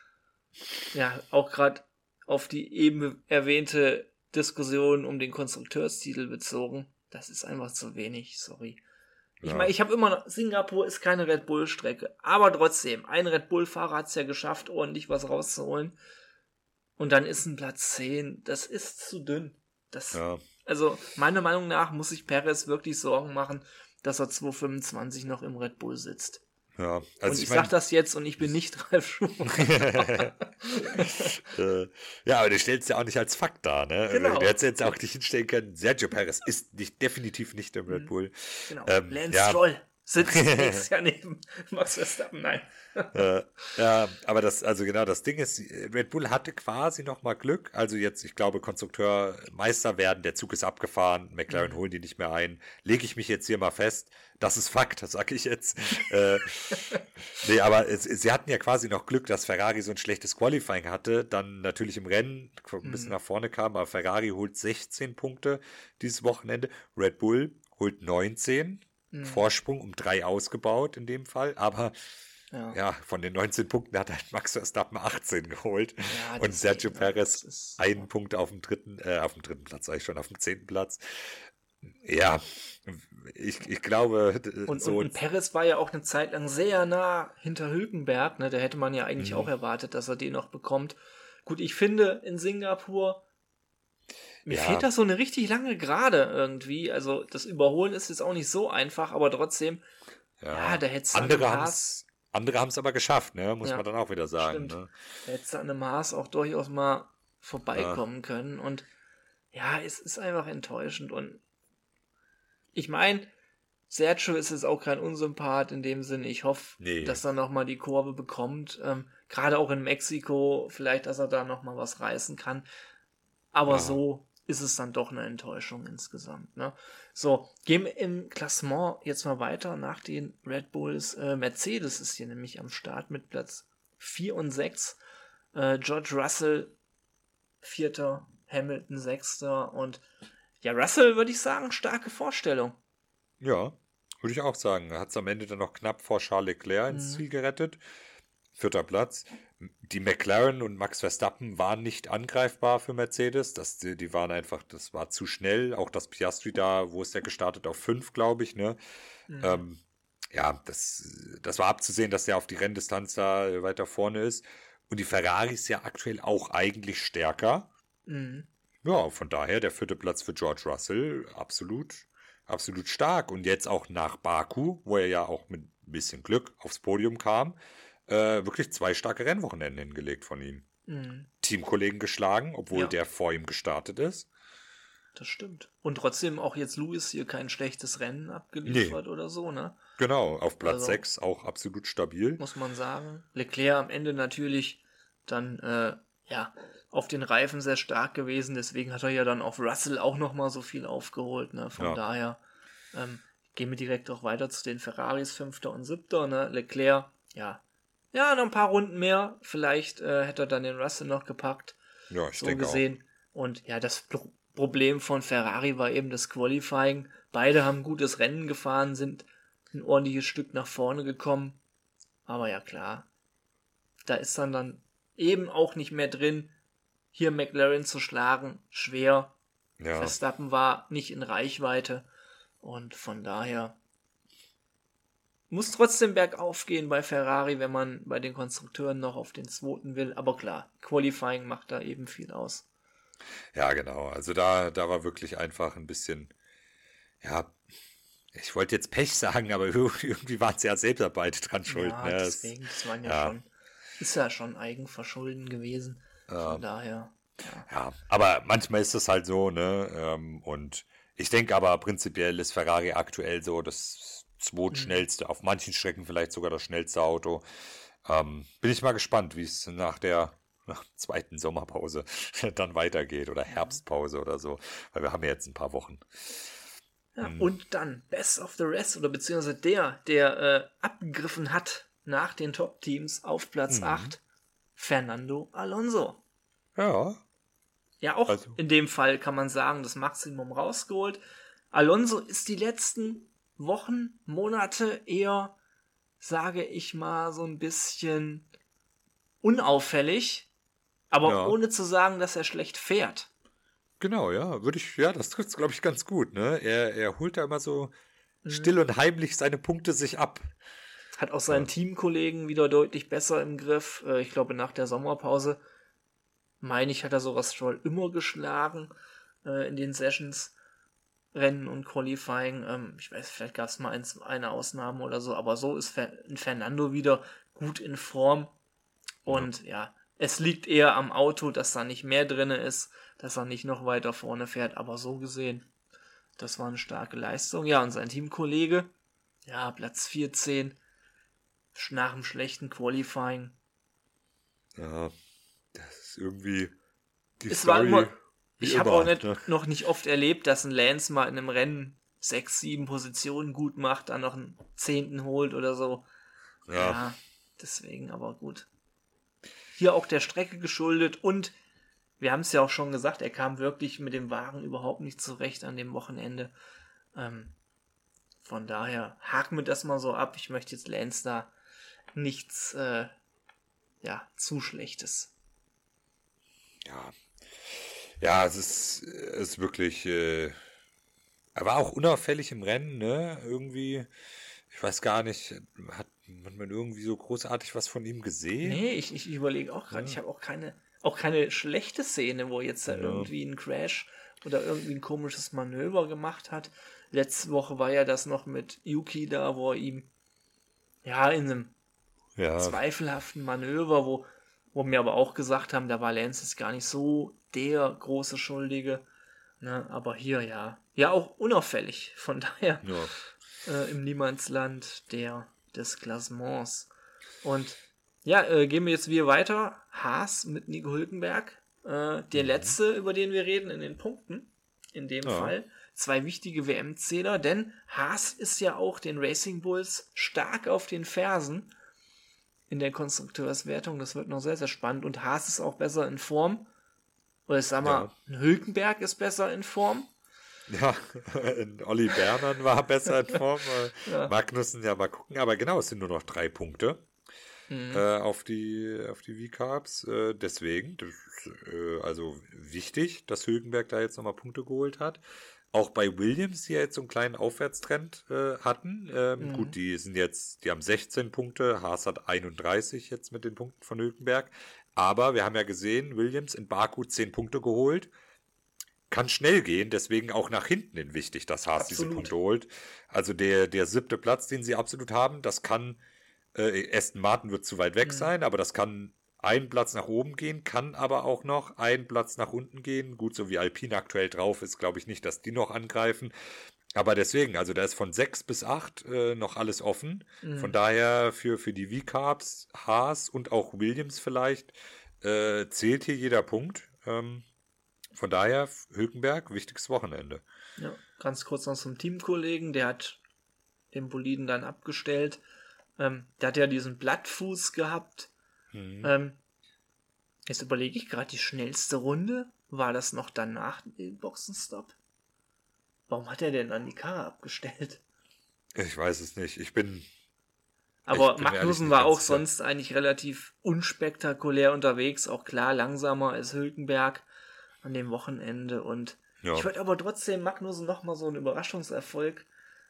Ja, auch gerade auf die eben erwähnte Diskussion um den Konstrukteurstitel bezogen. Das ist einfach zu wenig, sorry. Ich ja. meine, ich habe immer noch, Singapur ist keine Red Bull-Strecke, aber trotzdem, ein Red Bull-Fahrer hat es ja geschafft, ordentlich was rauszuholen. Und dann ist ein Platz zehn, das ist zu dünn. Das, ja. Also, meiner Meinung nach muss sich Perez wirklich Sorgen machen, dass er zwanzig fünfundzwanzig noch im Red Bull sitzt. Ja, also und ich, ich sag mein, das jetzt und ich bin nicht Ralf Schumacher. äh, ja, aber du stellst ja auch nicht als Fakt dar, ne? Genau. Du hättest jetzt auch nicht hinstellen können, Sergio Perez ist nicht, definitiv nicht im Red Bull. Genau. Ähm, Lance ja. Stroll sitzt nächstes Jahr neben Max Verstappen, nein. äh, ja, aber das, also genau, das Ding ist, Red Bull hatte quasi nochmal Glück, also jetzt, ich glaube, Konstrukteur Meister werden, der Zug ist abgefahren, McLaren mhm. holen die nicht mehr ein, lege ich mich jetzt hier mal fest, das ist Fakt, das sage ich jetzt. äh, nee, aber es, sie hatten ja quasi noch Glück, dass Ferrari so ein schlechtes Qualifying hatte, dann natürlich im Rennen ein bisschen mhm. nach vorne kam, aber Ferrari holt sechzehn Punkte dieses Wochenende, Red Bull holt neunzehn, mhm. Vorsprung um drei ausgebaut in dem Fall, aber ja. ja, von den neunzehn Punkten hat halt Max Verstappen achtzehn geholt ja, und Sergio Perez ist, einen ja. Punkt auf dem dritten, äh, auf dem dritten Platz, sag ich schon, auf dem zehnten Platz. Ja, ich, ich glaube... Und, so und, und Perez war ja auch eine Zeit lang sehr nah hinter Hülkenberg, ne? Da hätte man ja eigentlich mhm. auch erwartet, dass er den noch bekommt. Gut, ich finde in Singapur, mir ja. fehlt da so eine richtig lange Gerade irgendwie, also das Überholen ist jetzt auch nicht so einfach, aber trotzdem, ja, ja da hätte es andere haben es Andere haben es aber geschafft, ne? Muss Ja, man dann auch wieder sagen. Stimmt. Ne? Da hätte es an einem Haas auch durchaus mal vorbeikommen ja. können. Und ja, es ist einfach enttäuschend. Und ich meine, Sergio ist jetzt auch kein Unsympath in dem Sinne. Ich hoffe, nee. dass er nochmal die Kurve bekommt. Ähm, Gerade auch in Mexiko, vielleicht, dass er da nochmal was reißen kann. Aber ja. so ist es dann doch eine Enttäuschung insgesamt. Ne? So, gehen wir im Klassement jetzt mal weiter nach den Red Bulls. Äh, Mercedes ist hier nämlich am Start mit Platz vier und sechs. Äh, George Russell Vierter, Hamilton Sechster. Und ja, Russell würde ich sagen, starke Vorstellung. Ja, würde ich auch sagen. Er hat es am Ende dann noch knapp vor Charles Leclerc ins mhm. Ziel gerettet. Vierter Platz. Die McLaren und Max Verstappen waren nicht angreifbar für Mercedes. Das, die, die waren einfach, das war zu schnell. Auch das Piastri da, wo ist der gestartet? Auf fünf, glaube ich, ne? Mhm. Ähm, ja, das, das war abzusehen, dass der auf die Renndistanz da weiter vorne ist. Und die Ferrari ist ja aktuell auch eigentlich stärker. Mhm. Ja, von daher der vierte Platz für George Russell absolut, absolut stark. Und jetzt auch nach Baku, wo er ja auch mit ein bisschen Glück aufs Podium kam, Äh, wirklich zwei starke Rennwochenenden hingelegt von ihm. Mhm. Teamkollegen geschlagen, obwohl ja. der vor ihm gestartet ist. Das stimmt. Und trotzdem auch jetzt Lewis hier kein schlechtes Rennen abgeliefert nee. oder so, ne? Genau, auf Platz also, sechs auch absolut stabil. Muss man sagen. Leclerc am Ende natürlich dann, äh, ja, auf den Reifen sehr stark gewesen, deswegen hat er ja dann auf Russell auch nochmal so viel aufgeholt, ne? Von ja. daher ähm, gehen wir direkt auch weiter zu den Ferraris, Fünfter und Siebter, ne? Leclerc, ja, Ja, noch ein paar Runden mehr. Vielleicht äh, hätte er dann den Russell noch gepackt. Ja, ich so denke gesehen. Auch. Und ja, das Pro- Problem von Ferrari war eben das Qualifying. Beide haben gutes Rennen gefahren, sind ein ordentliches Stück nach vorne gekommen. Aber ja, klar. Da ist dann dann eben auch nicht mehr drin, hier McLaren zu schlagen. Schwer. Ja. Verstappen war nicht in Reichweite. Und von daher muss trotzdem bergauf gehen bei Ferrari, wenn man bei den Konstrukteuren noch auf den zweiten will. Aber klar, Qualifying macht da eben viel aus. Ja, genau. Also da, da war wirklich einfach ein bisschen, ja, ich wollte jetzt Pech sagen, aber irgendwie waren sie ja selbst beide dran schuld. Ja, ne? deswegen, das waren ja, ja schon, ist ja schon Eigenverschulden gewesen. Von ähm, daher, ja. Ja, aber manchmal ist es halt so, ne, und ich denke aber prinzipiell ist Ferrari aktuell so das zweitschnellste, mhm. auf manchen Strecken vielleicht sogar das schnellste Auto. Ähm, bin ich mal gespannt, wie es nach der nach der zweiten Sommerpause dann weitergeht oder Herbstpause oder so, weil wir haben ja jetzt ein paar Wochen. Ja, mhm. Und dann Best of the Rest oder beziehungsweise der, der äh, abgegriffen hat nach den Top-Teams auf Platz mhm. acht, Fernando Alonso. Ja. Ja, auch also. in dem Fall kann man sagen, das Maximum rausgeholt. Alonso ist die letzten Wochen, Monate eher, sage ich mal, so ein bisschen unauffällig, aber ja. ohne zu sagen, dass er schlecht fährt. Genau, ja, würde ich, ja, das trifft es, glaube ich, ganz gut, ne? Er, er holt da immer so mhm. still und heimlich seine Punkte sich ab. Hat auch seinen ja. Teamkollegen wieder deutlich besser im Griff. Ich glaube, nach der Sommerpause, meine ich, hat er sowas Stroll immer geschlagen äh, in den Sessions. Rennen und Qualifying, ähm, ich weiß, vielleicht gab es mal eins, eine Ausnahme oder so, aber so ist Fer- Fernando wieder gut in Form und ja. ja, es liegt eher am Auto, dass da nicht mehr drin ist, dass er nicht noch weiter vorne fährt, aber so gesehen, das war eine starke Leistung. Ja, und sein Teamkollege, ja, Platz vierzehn, nach einem schlechten Qualifying. Ja, das ist irgendwie die es Story... War immer, Ich habe auch nicht, ne? noch nicht oft erlebt, dass ein Lance mal in einem Rennen sechs, sieben Positionen gut macht, dann noch einen Zehnten holt oder so. Ja. ja, deswegen aber gut. Hier auch der Strecke geschuldet und wir haben es ja auch schon gesagt, er kam wirklich mit dem Wagen überhaupt nicht zurecht an dem Wochenende. Ähm, von daher haken wir das mal so ab. Ich möchte jetzt Lance da nichts, äh, ja, zu Schlechtes. Ja, Ja, es ist, es ist wirklich, äh, er war auch unauffällig im Rennen, ne, irgendwie, ich weiß gar nicht, hat, hat man irgendwie so großartig was von ihm gesehen? Nee, ich, ich überlege auch gerade, ja. ich habe auch keine, auch keine schlechte Szene, wo jetzt da ja. irgendwie ein Crash oder irgendwie ein komisches Manöver gemacht hat. Letzte Woche war ja das noch mit Yuki da, wo er ihm, ja, in einem ja. zweifelhaften Manöver, wo, wo wir aber auch gesagt haben, der Valence ist gar nicht so der große Schuldige. Ne? Aber hier ja, ja auch unauffällig. Von daher Ja. äh, im Niemandsland der, des Klassements. Und ja, äh, gehen wir jetzt wieder weiter. Haas mit Nico Hülkenberg. Äh, der Mhm. letzte, über den wir reden in den Punkten. In dem Ja. Fall. Zwei wichtige W M-Zähler, denn Haas ist ja auch den Racing Bulls stark auf den Fersen in der Konstrukteurswertung. Das wird noch sehr, sehr spannend. Und Haas ist auch besser in Form. Oder ich sag mal, Ja. Hülkenberg ist besser in Form. Ja, Olli Bernern war besser in Form. äh, Ja. Magnussen, ja, mal gucken. Aber genau, es sind nur noch drei Punkte Mhm. äh, auf die, auf die V-Carbs. Äh, deswegen, das ist, äh, also wichtig, dass Hülkenberg da jetzt nochmal Punkte geholt hat. Auch bei Williams, die ja jetzt so einen kleinen Aufwärtstrend äh, hatten. Ähm, Mhm. Gut, die sind jetzt, die haben sechzehn Punkte, Haas hat einunddreißig jetzt mit den Punkten von Hülkenberg. Aber wir haben ja gesehen, Williams in Baku zehn Punkte geholt. Kann schnell gehen, deswegen auch nach hinten hin wichtig, dass Haas diese Absolut. Punkte holt. Also der, der siebte Platz, den sie absolut haben, das kann, äh, Aston Martin wird zu weit weg Mhm. sein, aber das kann ein Platz nach oben gehen, kann aber auch noch ein Platz nach unten gehen. Gut, so wie Alpine aktuell drauf ist, glaube ich nicht, dass die noch angreifen. Aber deswegen, also da ist von sechs bis acht äh, noch alles offen. Mhm. Von daher für, für die V-Carbs, Haas und auch Williams vielleicht, äh, zählt hier jeder Punkt. Ähm, von daher, Hülkenberg, wichtiges Wochenende. Ja, ganz kurz noch zum Teamkollegen, der hat den Boliden dann abgestellt. Ähm, der hat ja diesen Blattfuß gehabt. Mhm. Ähm, jetzt überlege ich gerade, die schnellste Runde, war das noch danach den Boxenstopp? Warum hat er denn dann die Karre abgestellt? Ich weiß es nicht. Ich bin. Aber Ich bin mir ehrlich Magnussen nicht war ganz auch sicher. sonst eigentlich relativ unspektakulär unterwegs, auch klar langsamer als Hülkenberg an dem Wochenende. Und Ja. ich würde aber trotzdem Magnussen nochmal so einen Überraschungserfolg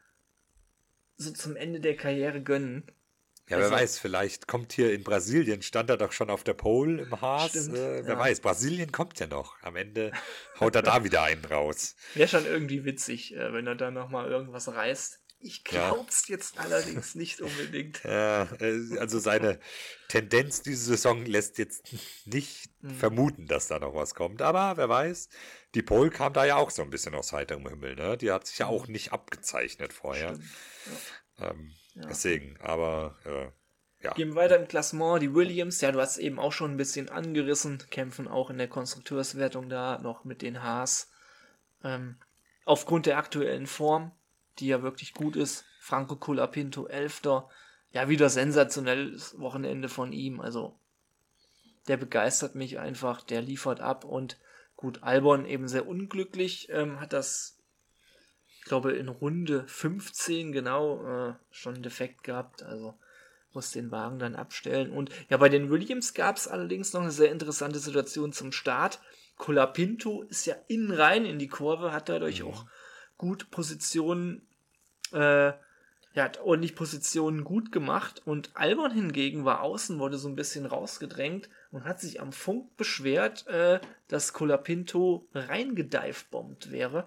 so zum Ende der Karriere gönnen. Ja, wer Also- weiß, vielleicht kommt hier in Brasilien, stand er doch schon auf der Pole im Haas. Stimmt, äh, wer ja. weiß, Brasilien kommt ja noch. Am Ende haut er da wieder einen raus. Wäre schon irgendwie witzig, äh, wenn er da nochmal irgendwas reißt. Ich Ja. glaub's jetzt allerdings nicht unbedingt. Ja, äh, also seine Tendenz diese Saison lässt jetzt nicht Mhm. vermuten, dass da noch was kommt. Aber wer weiß, die Pole kam da ja auch so ein bisschen aus heiterem Himmel. Ne? Die hat sich ja auch nicht abgezeichnet vorher. Stimmt. Ähm, Ja. Deswegen, aber äh, ja. Gehen wir weiter im Klassement. Die Williams, ja, du hast eben auch schon ein bisschen angerissen, kämpfen auch in der Konstrukteurswertung da noch mit den Haas. Ähm, aufgrund der aktuellen Form, die ja wirklich gut ist. Franco Colapinto, Elfter. Ja, wieder sensationelles Wochenende von ihm. Also, der begeistert mich einfach, der liefert ab. Und gut, Albon eben sehr unglücklich, ähm, hat das, ich glaube, in Runde fünfzehn genau äh, schon einen Defekt gehabt. Also, muss den Wagen dann abstellen. Und ja, bei den Williams gab es allerdings noch eine sehr interessante Situation zum Start. Colapinto ist ja innen rein in die Kurve, hat dadurch Mhm. auch gut Positionen, äh, ja, hat ordentlich Positionen gut gemacht. Und Albon hingegen war außen, wurde so ein bisschen rausgedrängt und hat sich am Funk beschwert, äh, dass Colapinto reingedivebombt wäre.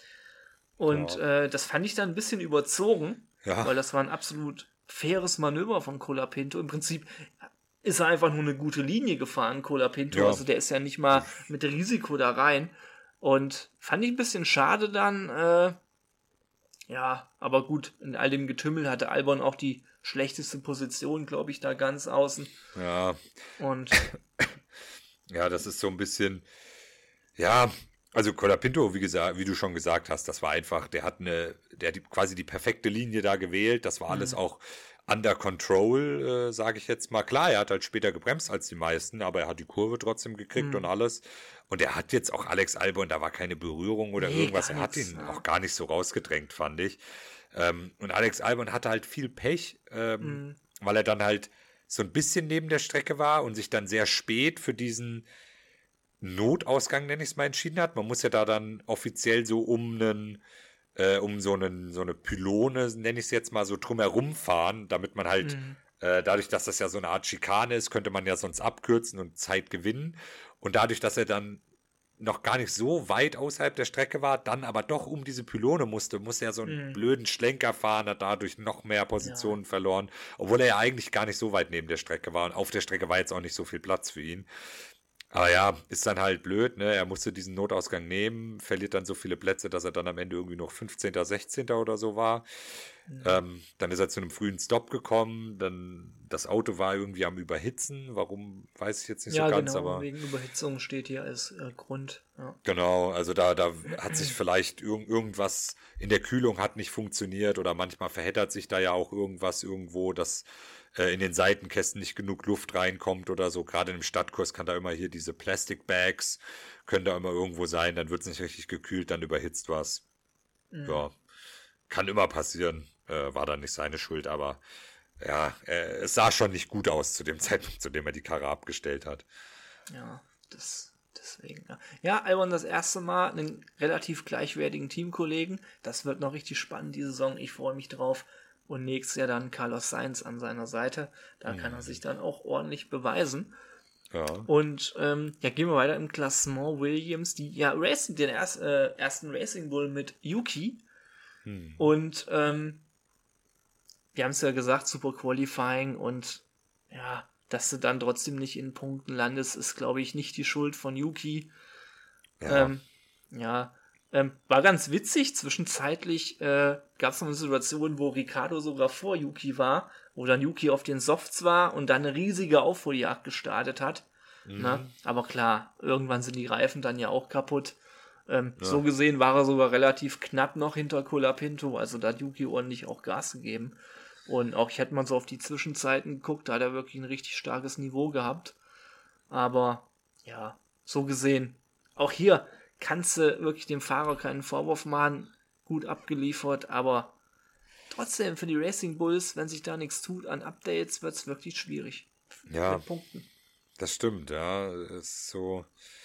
Und Ja. äh, das fand ich dann ein bisschen überzogen, Ja. weil das war ein absolut faires Manöver von Colapinto. Im Prinzip ist er einfach nur eine gute Linie gefahren, Colapinto. Ja. Also der ist ja nicht mal mit Risiko da rein. Und fand ich ein bisschen schade dann. Äh, ja, aber gut, in all dem Getümmel hatte Albon auch die schlechteste Position, glaube ich, da ganz außen. Ja, Und ja, das ist so ein bisschen, ja, also Colapinto, wie gesagt, wie du schon gesagt hast, das war einfach, der hat eine, der hat die, quasi die perfekte Linie da gewählt, das war alles auch under control, äh, sage ich jetzt mal. Klar, er hat halt später gebremst als die meisten, aber er hat die Kurve trotzdem gekriegt und alles. Und er hat jetzt auch Alex Albon, da war keine Berührung oder Nee, irgendwas, gar er hat nichts, ihn ja. auch gar nicht so rausgedrängt, fand ich. Ähm, und Alex Albon hatte halt viel Pech, ähm, weil er dann halt so ein bisschen neben der Strecke war und sich dann sehr spät für diesen Notausgang, nenne ich es mal, entschieden hat. Man muss ja da dann offiziell so um einen, äh, um so einen, so eine Pylone, nenne ich es jetzt mal, so drumherum fahren, damit man halt, äh, dadurch, dass das ja so eine Art Schikane ist, könnte man ja sonst abkürzen und Zeit gewinnen. Und dadurch, dass er dann noch gar nicht so weit außerhalb der Strecke war, dann aber doch um diese Pylone musste, musste er so einen mhm. blöden Schlenker fahren, hat dadurch noch mehr Positionen ja. verloren, obwohl er ja eigentlich gar nicht so weit neben der Strecke war und auf der Strecke war jetzt auch nicht so viel Platz für ihn. Aber ja, ist dann halt blöd, ne? Er musste diesen Notausgang nehmen, verliert dann so viele Plätze, dass er dann am Ende irgendwie noch fünfzehnter, sechzehnter oder so war. Mhm. Ähm, dann ist er zu einem frühen Stopp gekommen, dann das Auto war irgendwie am Überhitzen, warum, weiß ich jetzt nicht ja, so ganz, genau, aber wegen Überhitzung steht hier als äh, Grund. Ja. Genau, also da, da hat sich vielleicht irg- irgendwas in der Kühlung hat nicht funktioniert oder manchmal verheddert sich da ja auch irgendwas irgendwo, dass äh, in den Seitenkästen nicht genug Luft reinkommt oder so. Gerade im Stadtkurs kann da immer hier diese Plastic Bags, können da immer irgendwo sein, dann wird es nicht richtig gekühlt, dann überhitzt was. Mhm. Ja, kann immer passieren, äh, war dann nicht seine Schuld, aber ja, äh, es sah schon nicht gut aus zu dem Zeitpunkt, zu dem er die Karre abgestellt hat. Ja, das deswegen. Ja, ja Albon das erste Mal einen relativ gleichwertigen Teamkollegen. Das wird noch richtig spannend, die Saison. Ich freue mich drauf. Und nächstes Jahr dann Carlos Sainz an seiner Seite. Da mhm. kann er sich dann auch ordentlich beweisen. Ja. Und ähm, ja, gehen wir weiter im Klassement. Williams, die ja Racing, den erst, äh, ersten Racing Bull mit Yuki. Mhm. Und ähm, wir haben es ja gesagt, super Qualifying und ja, dass du dann trotzdem nicht in Punkten landest, ist, glaube ich, nicht die Schuld von Yuki. Ja, ähm, ja ähm, war ganz witzig. Zwischenzeitlich äh, gab es noch eine Situation, wo Ricciardo sogar vor Yuki war, wo dann Yuki auf den Softs war und dann eine riesige Aufholjagd gestartet hat. Mhm. Na? Aber klar, irgendwann sind die Reifen dann ja auch kaputt. Ähm, ja. So gesehen war er sogar relativ knapp noch hinter Colapinto, also da hat Yuki ordentlich auch Gas gegeben. Und auch ich hätte mal so auf die Zwischenzeiten geguckt, da hat er wirklich ein richtig starkes Niveau gehabt. Aber ja, so gesehen, auch hier kannst du wirklich dem Fahrer keinen Vorwurf machen, gut abgeliefert, aber trotzdem für die Racing Bulls, wenn sich da nichts tut an Updates, wird es wirklich schwierig. Ja, mit Punkten. Das stimmt, ja, ist so.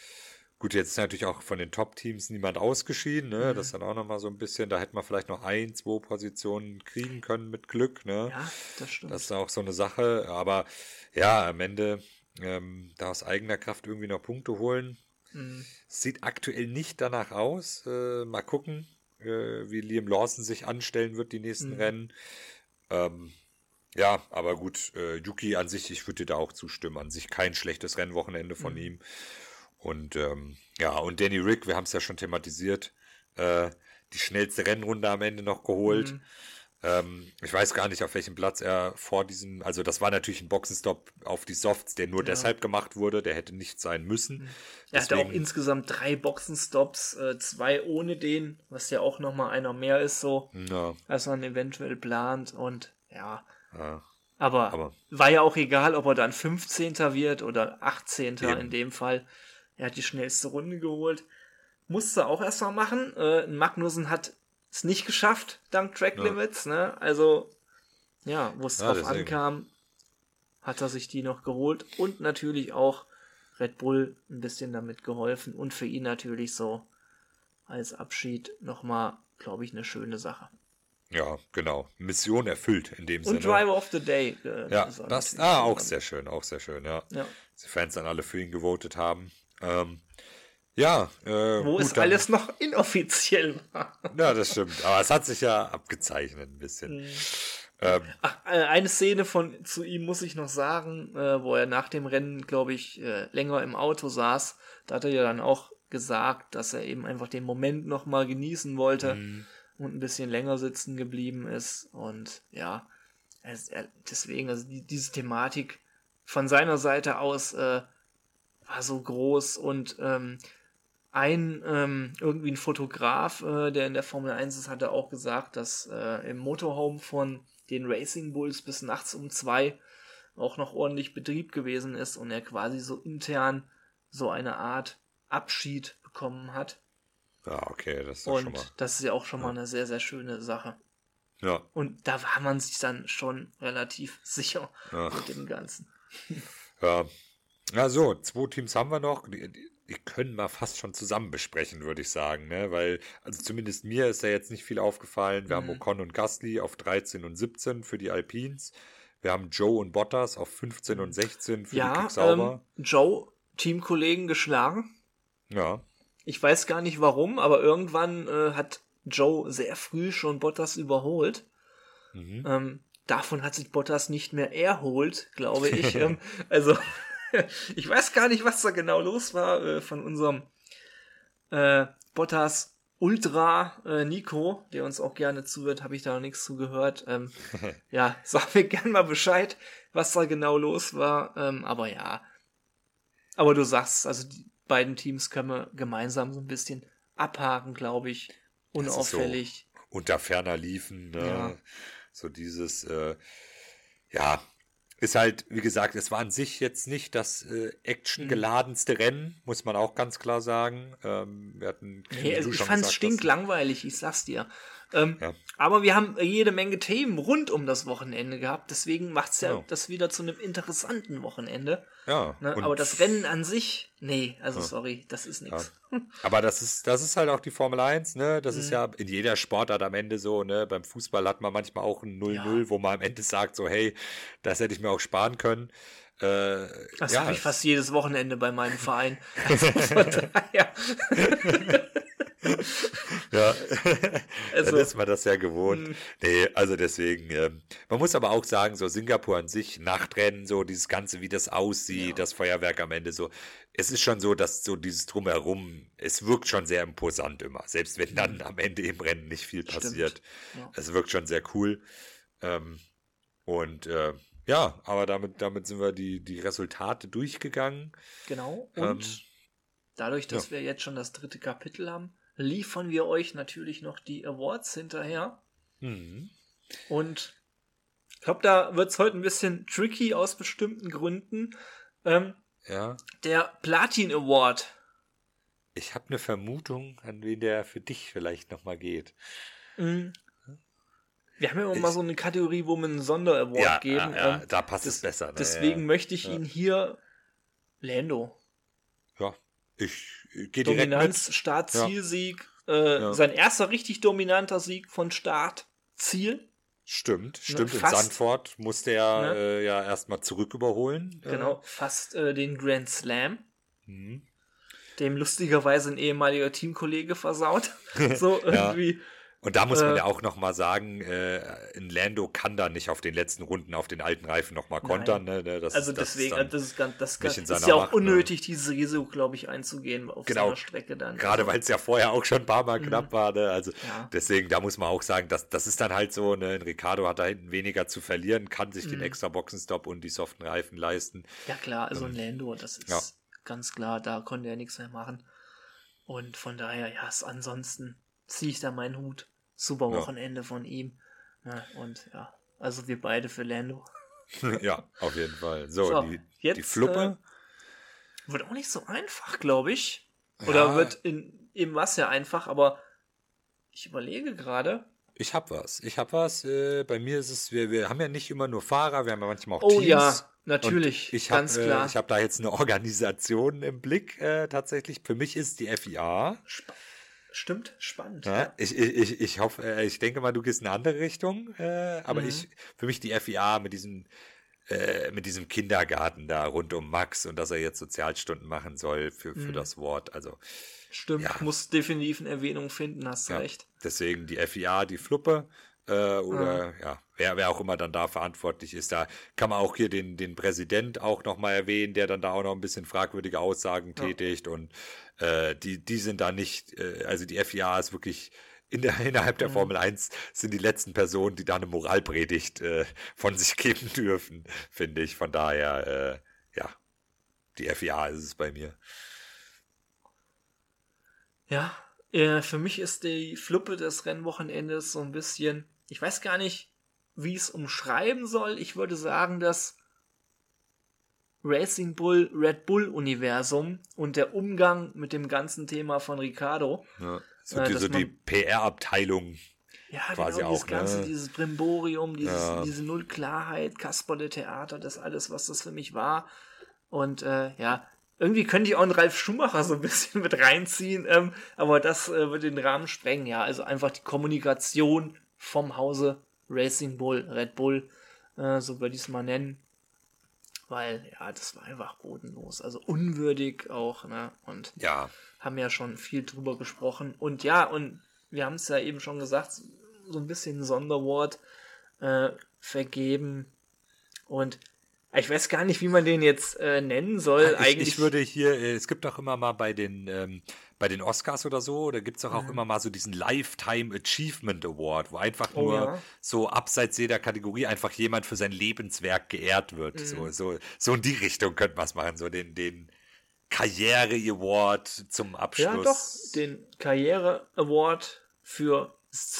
Gut, jetzt ist natürlich auch von den Top-Teams niemand ausgeschieden, ne? Mhm. Das ist dann auch nochmal so ein bisschen, da hätte man vielleicht noch ein, zwei Positionen kriegen können mit Glück, ne? Ja, das stimmt. Das ist auch so eine Sache, aber ja, am Ende ähm, da aus eigener Kraft irgendwie noch Punkte holen. Mhm. Sieht aktuell nicht danach aus. Äh, mal gucken, äh, wie Liam Lawson sich anstellen wird, die nächsten mhm. Rennen. Ähm, ja, aber gut, äh, Yuki an sich, ich würde dir da auch zustimmen, an sich kein schlechtes Rennwochenende von mhm. ihm. Und ähm, ja, und Danny Rick, wir haben es ja schon thematisiert, äh, die schnellste Rennrunde am Ende noch geholt. Mhm. Ähm, ich weiß gar nicht, auf welchem Platz er vor diesem, also das war natürlich ein Boxenstopp auf die Softs, der nur ja. deshalb gemacht wurde, der hätte nicht sein müssen. Er Deswegen, hatte auch insgesamt drei Boxenstops, äh, zwei ohne den, was ja auch nochmal einer mehr ist, so, ja. als man eventuell plant und ja. ja. Aber, Aber war ja auch egal, ob er dann fünfzehnter wird oder achtzehnter eben. In dem Fall. Er hat die schnellste Runde geholt. Musste auch erstmal machen. Äh, Magnussen hat es nicht geschafft, dank Track ja. Limits. Ne? Also, ja, wo es ja, drauf ankam, hat er sich die noch geholt. Und natürlich auch Red Bull ein bisschen damit geholfen. Und für ihn natürlich so als Abschied nochmal, glaube ich, eine schöne Sache. Ja, genau. Mission erfüllt in dem Und Sinne. Und Driver of the Day. Äh, ja, das, das ah, auch sehr schön, auch sehr schön, ja. ja. Die Fans dann alle für ihn gewotet haben. Ähm, ja, äh, Wo gut, es dann, alles noch inoffiziell war. Ja, das stimmt. Aber es hat sich ja abgezeichnet ein bisschen. Mhm. Ähm, Ach, äh, eine Szene von zu ihm muss ich noch sagen, äh, wo er nach dem Rennen, glaube ich, äh, länger im Auto saß. Da hat er ja dann auch gesagt, dass er eben einfach den Moment nochmal genießen wollte. Mhm. Und ein bisschen länger sitzen geblieben ist. Und ja, deswegen, also die, diese Thematik von seiner Seite aus äh, war so groß. Und ähm, ein, ähm, irgendwie ein Fotograf, äh, der in der Formel eins ist, hatte auch gesagt, dass äh, im Motorhome von den Racing Bulls bis nachts um zwei auch noch ordentlich Betrieb gewesen ist und er quasi so intern so eine Art Abschied bekommen hat. Ja, okay, das ist doch und schon mal. das ist ja auch schon mal eine sehr, sehr schöne Sache. Ja. Und da war man sich dann schon relativ sicher ja. mit dem Ganzen. Ja. Ja, so, zwei Teams haben wir noch. Die, die können wir fast schon zusammen besprechen, würde ich sagen, ne? Weil, also zumindest mir ist da jetzt nicht viel aufgefallen. Wir mhm. haben Ocon und Gasly auf dreizehn und siebzehn für die Alpines. Wir haben Joe und Bottas auf fünfzehn und sechzehn für ja, die Kick Sauber. Ähm, Joe, Teamkollegen geschlagen. Ja. Ich weiß gar nicht warum, aber irgendwann äh, hat Joe sehr früh schon Bottas überholt. Mhm. Ähm, davon hat sich Bottas nicht mehr erholt, glaube ich. ähm, also, ich weiß gar nicht, was da genau los war äh, von unserem äh, Bottas Ultra äh, Nico, der uns auch gerne zuhört, habe ich da noch nichts zu gehört. Ähm, ja, sag mir gerne mal Bescheid, was da genau los war. Ähm, aber ja, aber du sagst, also die beiden Teams können wir gemeinsam so ein bisschen abhaken, glaube ich. Unauffällig. So unter ferner liefen, ne? Ja. So dieses, äh, ja, ist halt, wie gesagt, es war an sich jetzt nicht das äh, actiongeladenste mhm. Rennen, muss man auch ganz klar sagen. Ähm, wir hatten, nee, also ich fand es stinklangweilig, ich sag's dir. Ähm, ja. Aber wir haben jede Menge Themen rund um das Wochenende gehabt, deswegen macht's ja genau. das wieder zu einem interessanten Wochenende. Ja. Ne? Aber das Rennen an sich, nee, also ja. sorry, das ist nichts. Ja. Aber das ist, das ist halt auch die Formel eins, ne? Das mhm. ist ja in jeder Sportart am Ende so, ne? Beim Fußball hat man manchmal auch ein null null, ja. wo man am Ende sagt, so, hey, das hätte ich mir auch sparen können. Äh, das ja. habe ich fast jedes Wochenende bei meinem Verein. Also von daher. Ja, also, dann ist man das ja gewohnt. Mh. Nee, also deswegen, ähm, man muss aber auch sagen, so Singapur an sich, Nachtrennen, so dieses Ganze, wie das aussieht, ja. das Feuerwerk am Ende, so, es ist schon so, dass so dieses Drumherum, es wirkt schon sehr imposant immer, selbst wenn dann mhm. am Ende im Rennen nicht viel passiert. Ja. Es wirkt schon sehr cool. Ähm, und äh, ja, aber damit, damit sind wir die, die Resultate durchgegangen. Genau, und ähm, dadurch, dass ja. wir jetzt schon das dritte Kapitel haben, liefern wir euch natürlich noch die Awards hinterher. Mhm. Und ich glaube, da wird es heute ein bisschen tricky aus bestimmten Gründen. Ähm, ja. Der Platin Award. Ich habe eine Vermutung, an wen der für dich vielleicht nochmal geht. Mhm. Wir haben ja immer ich, mal so eine Kategorie, wo wir einen Sonderaward ja, geben. Ja, ähm, da passt das, es besser. Ne? Deswegen ja. möchte ich ja. ihn hier Lando. Ja, ich gehe direkt Dominanz, mit. Start, Zielsieg. Ja. Äh, ja. Sein erster richtig dominanter Sieg von Start, Ziel. Stimmt, stimmt. Ne, in Zandvoort musste er ne? äh, ja erstmal zurück überholen. Genau, äh. fast äh, den Grand Slam. Mhm. Dem lustigerweise ein ehemaliger Teamkollege versaut. So irgendwie. Ja. Und da muss man äh, ja auch nochmal sagen, äh, in Lando kann da nicht auf den letzten Runden auf den alten Reifen nochmal kontern. Ne? Das, also das deswegen, ist das ist, ganz, das ist, ist ja auch Macht, unnötig, ne? dieses Risiko, glaube ich, einzugehen auf genau. so einer Strecke dann. Gerade also. weil es ja vorher auch schon ein paar Mal mhm. knapp war. Ne? Also ja. deswegen, da muss man auch sagen, dass, das ist dann halt so, ne? Ricardo hat da hinten weniger zu verlieren, kann sich mhm. den extra Boxenstopp und die soften Reifen leisten. Ja klar, also ein Lando, das ist ja. ganz klar, da konnte er nichts mehr machen. Und von daher, ja, ansonsten ziehe ich da meinen Hut. Super Wochenende ja. von ihm. Ja, und ja, also wir beide für Lando. Ja, auf jeden Fall. So, so die, jetzt, die Fluppe. Äh, wird auch nicht so einfach, glaube ich. Oder ja. wird in, eben was ja einfach, aber ich überlege gerade. Ich hab was. Ich hab was. Äh, bei mir ist es, wir, wir haben ja nicht immer nur Fahrer, wir haben ja manchmal auch oh, Teams. Oh ja, natürlich, ich ganz hab, klar. Äh, ich habe da jetzt eine Organisation im Blick äh, tatsächlich. Für mich ist die F I A. Sp- Stimmt, spannend. Ja, ja. Ich, ich, ich hoffe, äh, ich denke mal, du gehst in eine andere Richtung, äh, aber mhm. ich, für mich die F I A mit diesem, äh, mit diesem Kindergarten da rund um Max und dass er jetzt Sozialstunden machen soll für, für mhm. das Wort, also. Stimmt, ja. muss definitiv eine Erwähnung finden, hast du ja, recht. Deswegen die F I A, die Fluppe, äh, oder, mhm. ja, wer, wer auch immer dann da verantwortlich ist, da kann man auch hier den, den Präsident auch nochmal erwähnen, der dann da auch noch ein bisschen fragwürdige Aussagen ja. tätigt und äh, die, die sind da nicht, äh, also die F I A ist wirklich in der, innerhalb der mhm. Formel eins sind die letzten Personen, die da eine Moralpredigt äh, von sich geben dürfen, finde ich. Von daher, äh, ja, die F I A ist es bei mir. Ja, äh, für mich ist die Fluppe des Rennwochenendes so ein bisschen, ich weiß gar nicht, wie ich es umschreiben soll. Ich würde sagen, das Racing Bull, Red Bull Universum und der Umgang mit dem ganzen Thema von Ricardo. Ja, so äh, die, so die P R-Abteilung ja, quasi genau, dieses auch. Ganze, Ne? dieses Brimborium, dieses, ja. diese Nullklarheit, Kasperle-Theater, das alles, was das für mich war. Und äh, ja, irgendwie könnte ich auch einen Ralf Schumacher so ein bisschen mit reinziehen, ähm, aber das äh, wird den Rahmen sprengen. Ja, also einfach die Kommunikation vom Hause Racing Bull, Red Bull, äh, so würde ich es mal nennen. weil, ja, das war einfach bodenlos, also unwürdig auch, ne, und ja. haben ja schon viel drüber gesprochen, und ja, und wir haben es ja eben schon gesagt, so ein bisschen Sonderwort äh, vergeben, und ich weiß gar nicht, wie man den jetzt äh, nennen soll. Ich, Eigentlich. ich würde hier, äh, es gibt doch immer mal bei den ähm, bei den Oscars oder so, da gibt es doch auch mhm. immer mal so diesen Lifetime Achievement Award, wo einfach oh, nur ja. so abseits jeder Kategorie einfach jemand für sein Lebenswerk geehrt wird. Mhm. So, so, so in die Richtung könnte man es machen, so den, den Karriere-Award zum Abschluss. Ja, doch, den Karriere-Award für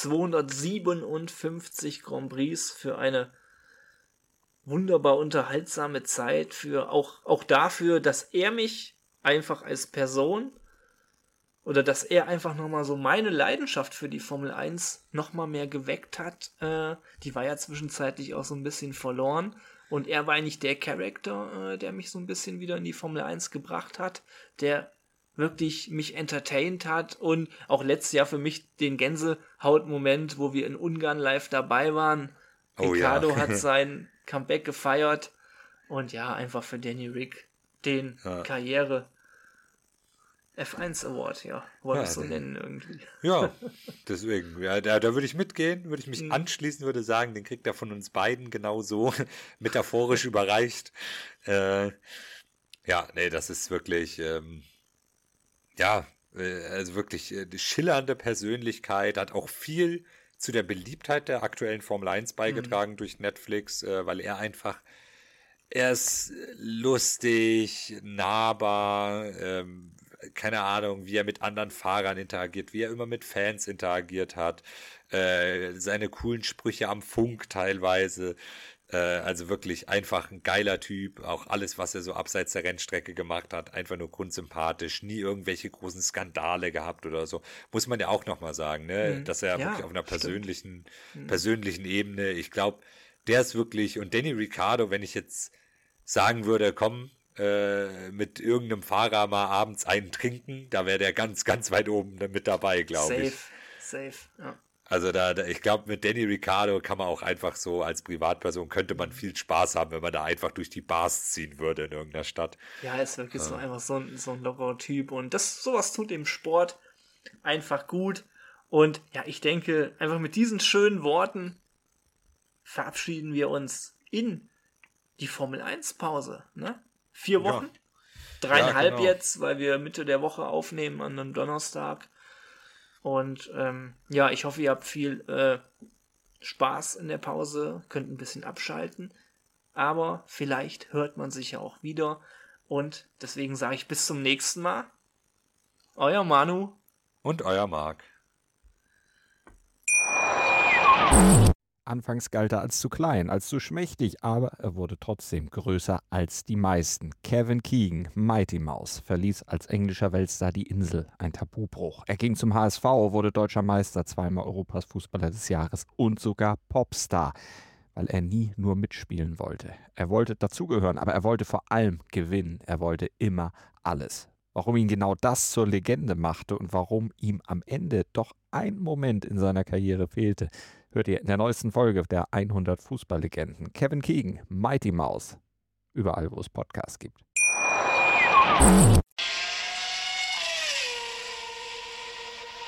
zweihundertsiebenundfünfzig Grand Prix, für eine wunderbar unterhaltsame Zeit, für auch, auch dafür, dass er mich einfach als Person oder dass er einfach nochmal so meine Leidenschaft für die Formel eins nochmal mehr geweckt hat. Äh, die war ja zwischenzeitlich auch so ein bisschen verloren, und er war eigentlich der Charakter, äh, der mich so ein bisschen wieder in die Formel eins gebracht hat, der wirklich mich entertained hat, und auch letztes Jahr für mich den Gänsehaut-Moment, wo wir in Ungarn live dabei waren. Oh, Ricciardo ja. hat sein Comeback gefeiert, und ja, einfach für Danny Rick den ja. Karriere F eins Award, ja, wollte ich ja, so den, nennen irgendwie. Ja, deswegen, ja, da, da würde ich mitgehen, würde ich mich mhm. anschließen, würde sagen, den kriegt er von uns beiden genauso metaphorisch überreicht. Äh, ja, nee, das ist wirklich, ähm, ja, äh, also wirklich äh, schillernde Persönlichkeit, hat auch viel zu der Beliebtheit der aktuellen Formel eins beigetragen mhm. durch Netflix, äh, weil er einfach, er ist lustig, nahbar, ähm, keine Ahnung, wie er mit anderen Fahrern interagiert, wie er immer mit Fans interagiert hat, äh, seine coolen Sprüche am Funk teilweise, äh, also wirklich einfach ein geiler Typ, auch alles, was er so abseits der Rennstrecke gemacht hat, einfach nur grundsympathisch, nie irgendwelche großen Skandale gehabt oder so, muss man ja auch nochmal sagen, ne, mhm. dass er ja, wirklich auf einer persönlichen, mhm. persönlichen Ebene, ich glaube, der ist wirklich, und Danny Ricciardo, wenn ich jetzt sagen würde, komm, äh, mit irgendeinem Fahrer mal abends einen trinken, da wäre der ganz, ganz weit oben mit dabei, glaube ich. Safe, safe, ja. Also da, da ich glaube, mit Danny Ricciardo kann man auch einfach so als Privatperson, könnte man viel Spaß haben, wenn man da einfach durch die Bars ziehen würde in irgendeiner Stadt. Ja, er ist wirklich ja. so einfach so ein, so ein lockerer Typ, und das sowas tut dem Sport einfach gut, und ja, ich denke, einfach mit diesen schönen Worten verabschieden wir uns in die Formel eins Pause, ne? Vier Wochen, ja. dreieinhalb ja, genau. jetzt, weil wir Mitte der Woche aufnehmen an einem Donnerstag. Und ähm, ja, ich hoffe, ihr habt viel äh, Spaß in der Pause, könnt ein bisschen abschalten, aber vielleicht hört man sich ja auch wieder, und deswegen sage ich bis zum nächsten Mal. Euer Manu und euer Marc. Anfangs galt er als zu klein, als zu schmächtig, aber er wurde trotzdem größer als die meisten. Kevin Keegan, Mighty Mouse, verließ als englischer Weltstar die Insel, ein Tabubruch. Er ging zum H S V, wurde deutscher Meister, zweimal Europas Fußballer des Jahres und sogar Popstar, weil er nie nur mitspielen wollte. Er wollte dazugehören, aber er wollte vor allem gewinnen. Er wollte immer alles. Warum ihn genau das zur Legende machte und warum ihm am Ende doch ein Moment in seiner Karriere fehlte, hört ihr in der neuesten Folge der hundert Fußballlegenden. Kevin Keegan, Mighty Mouse. Überall, wo es Podcasts gibt.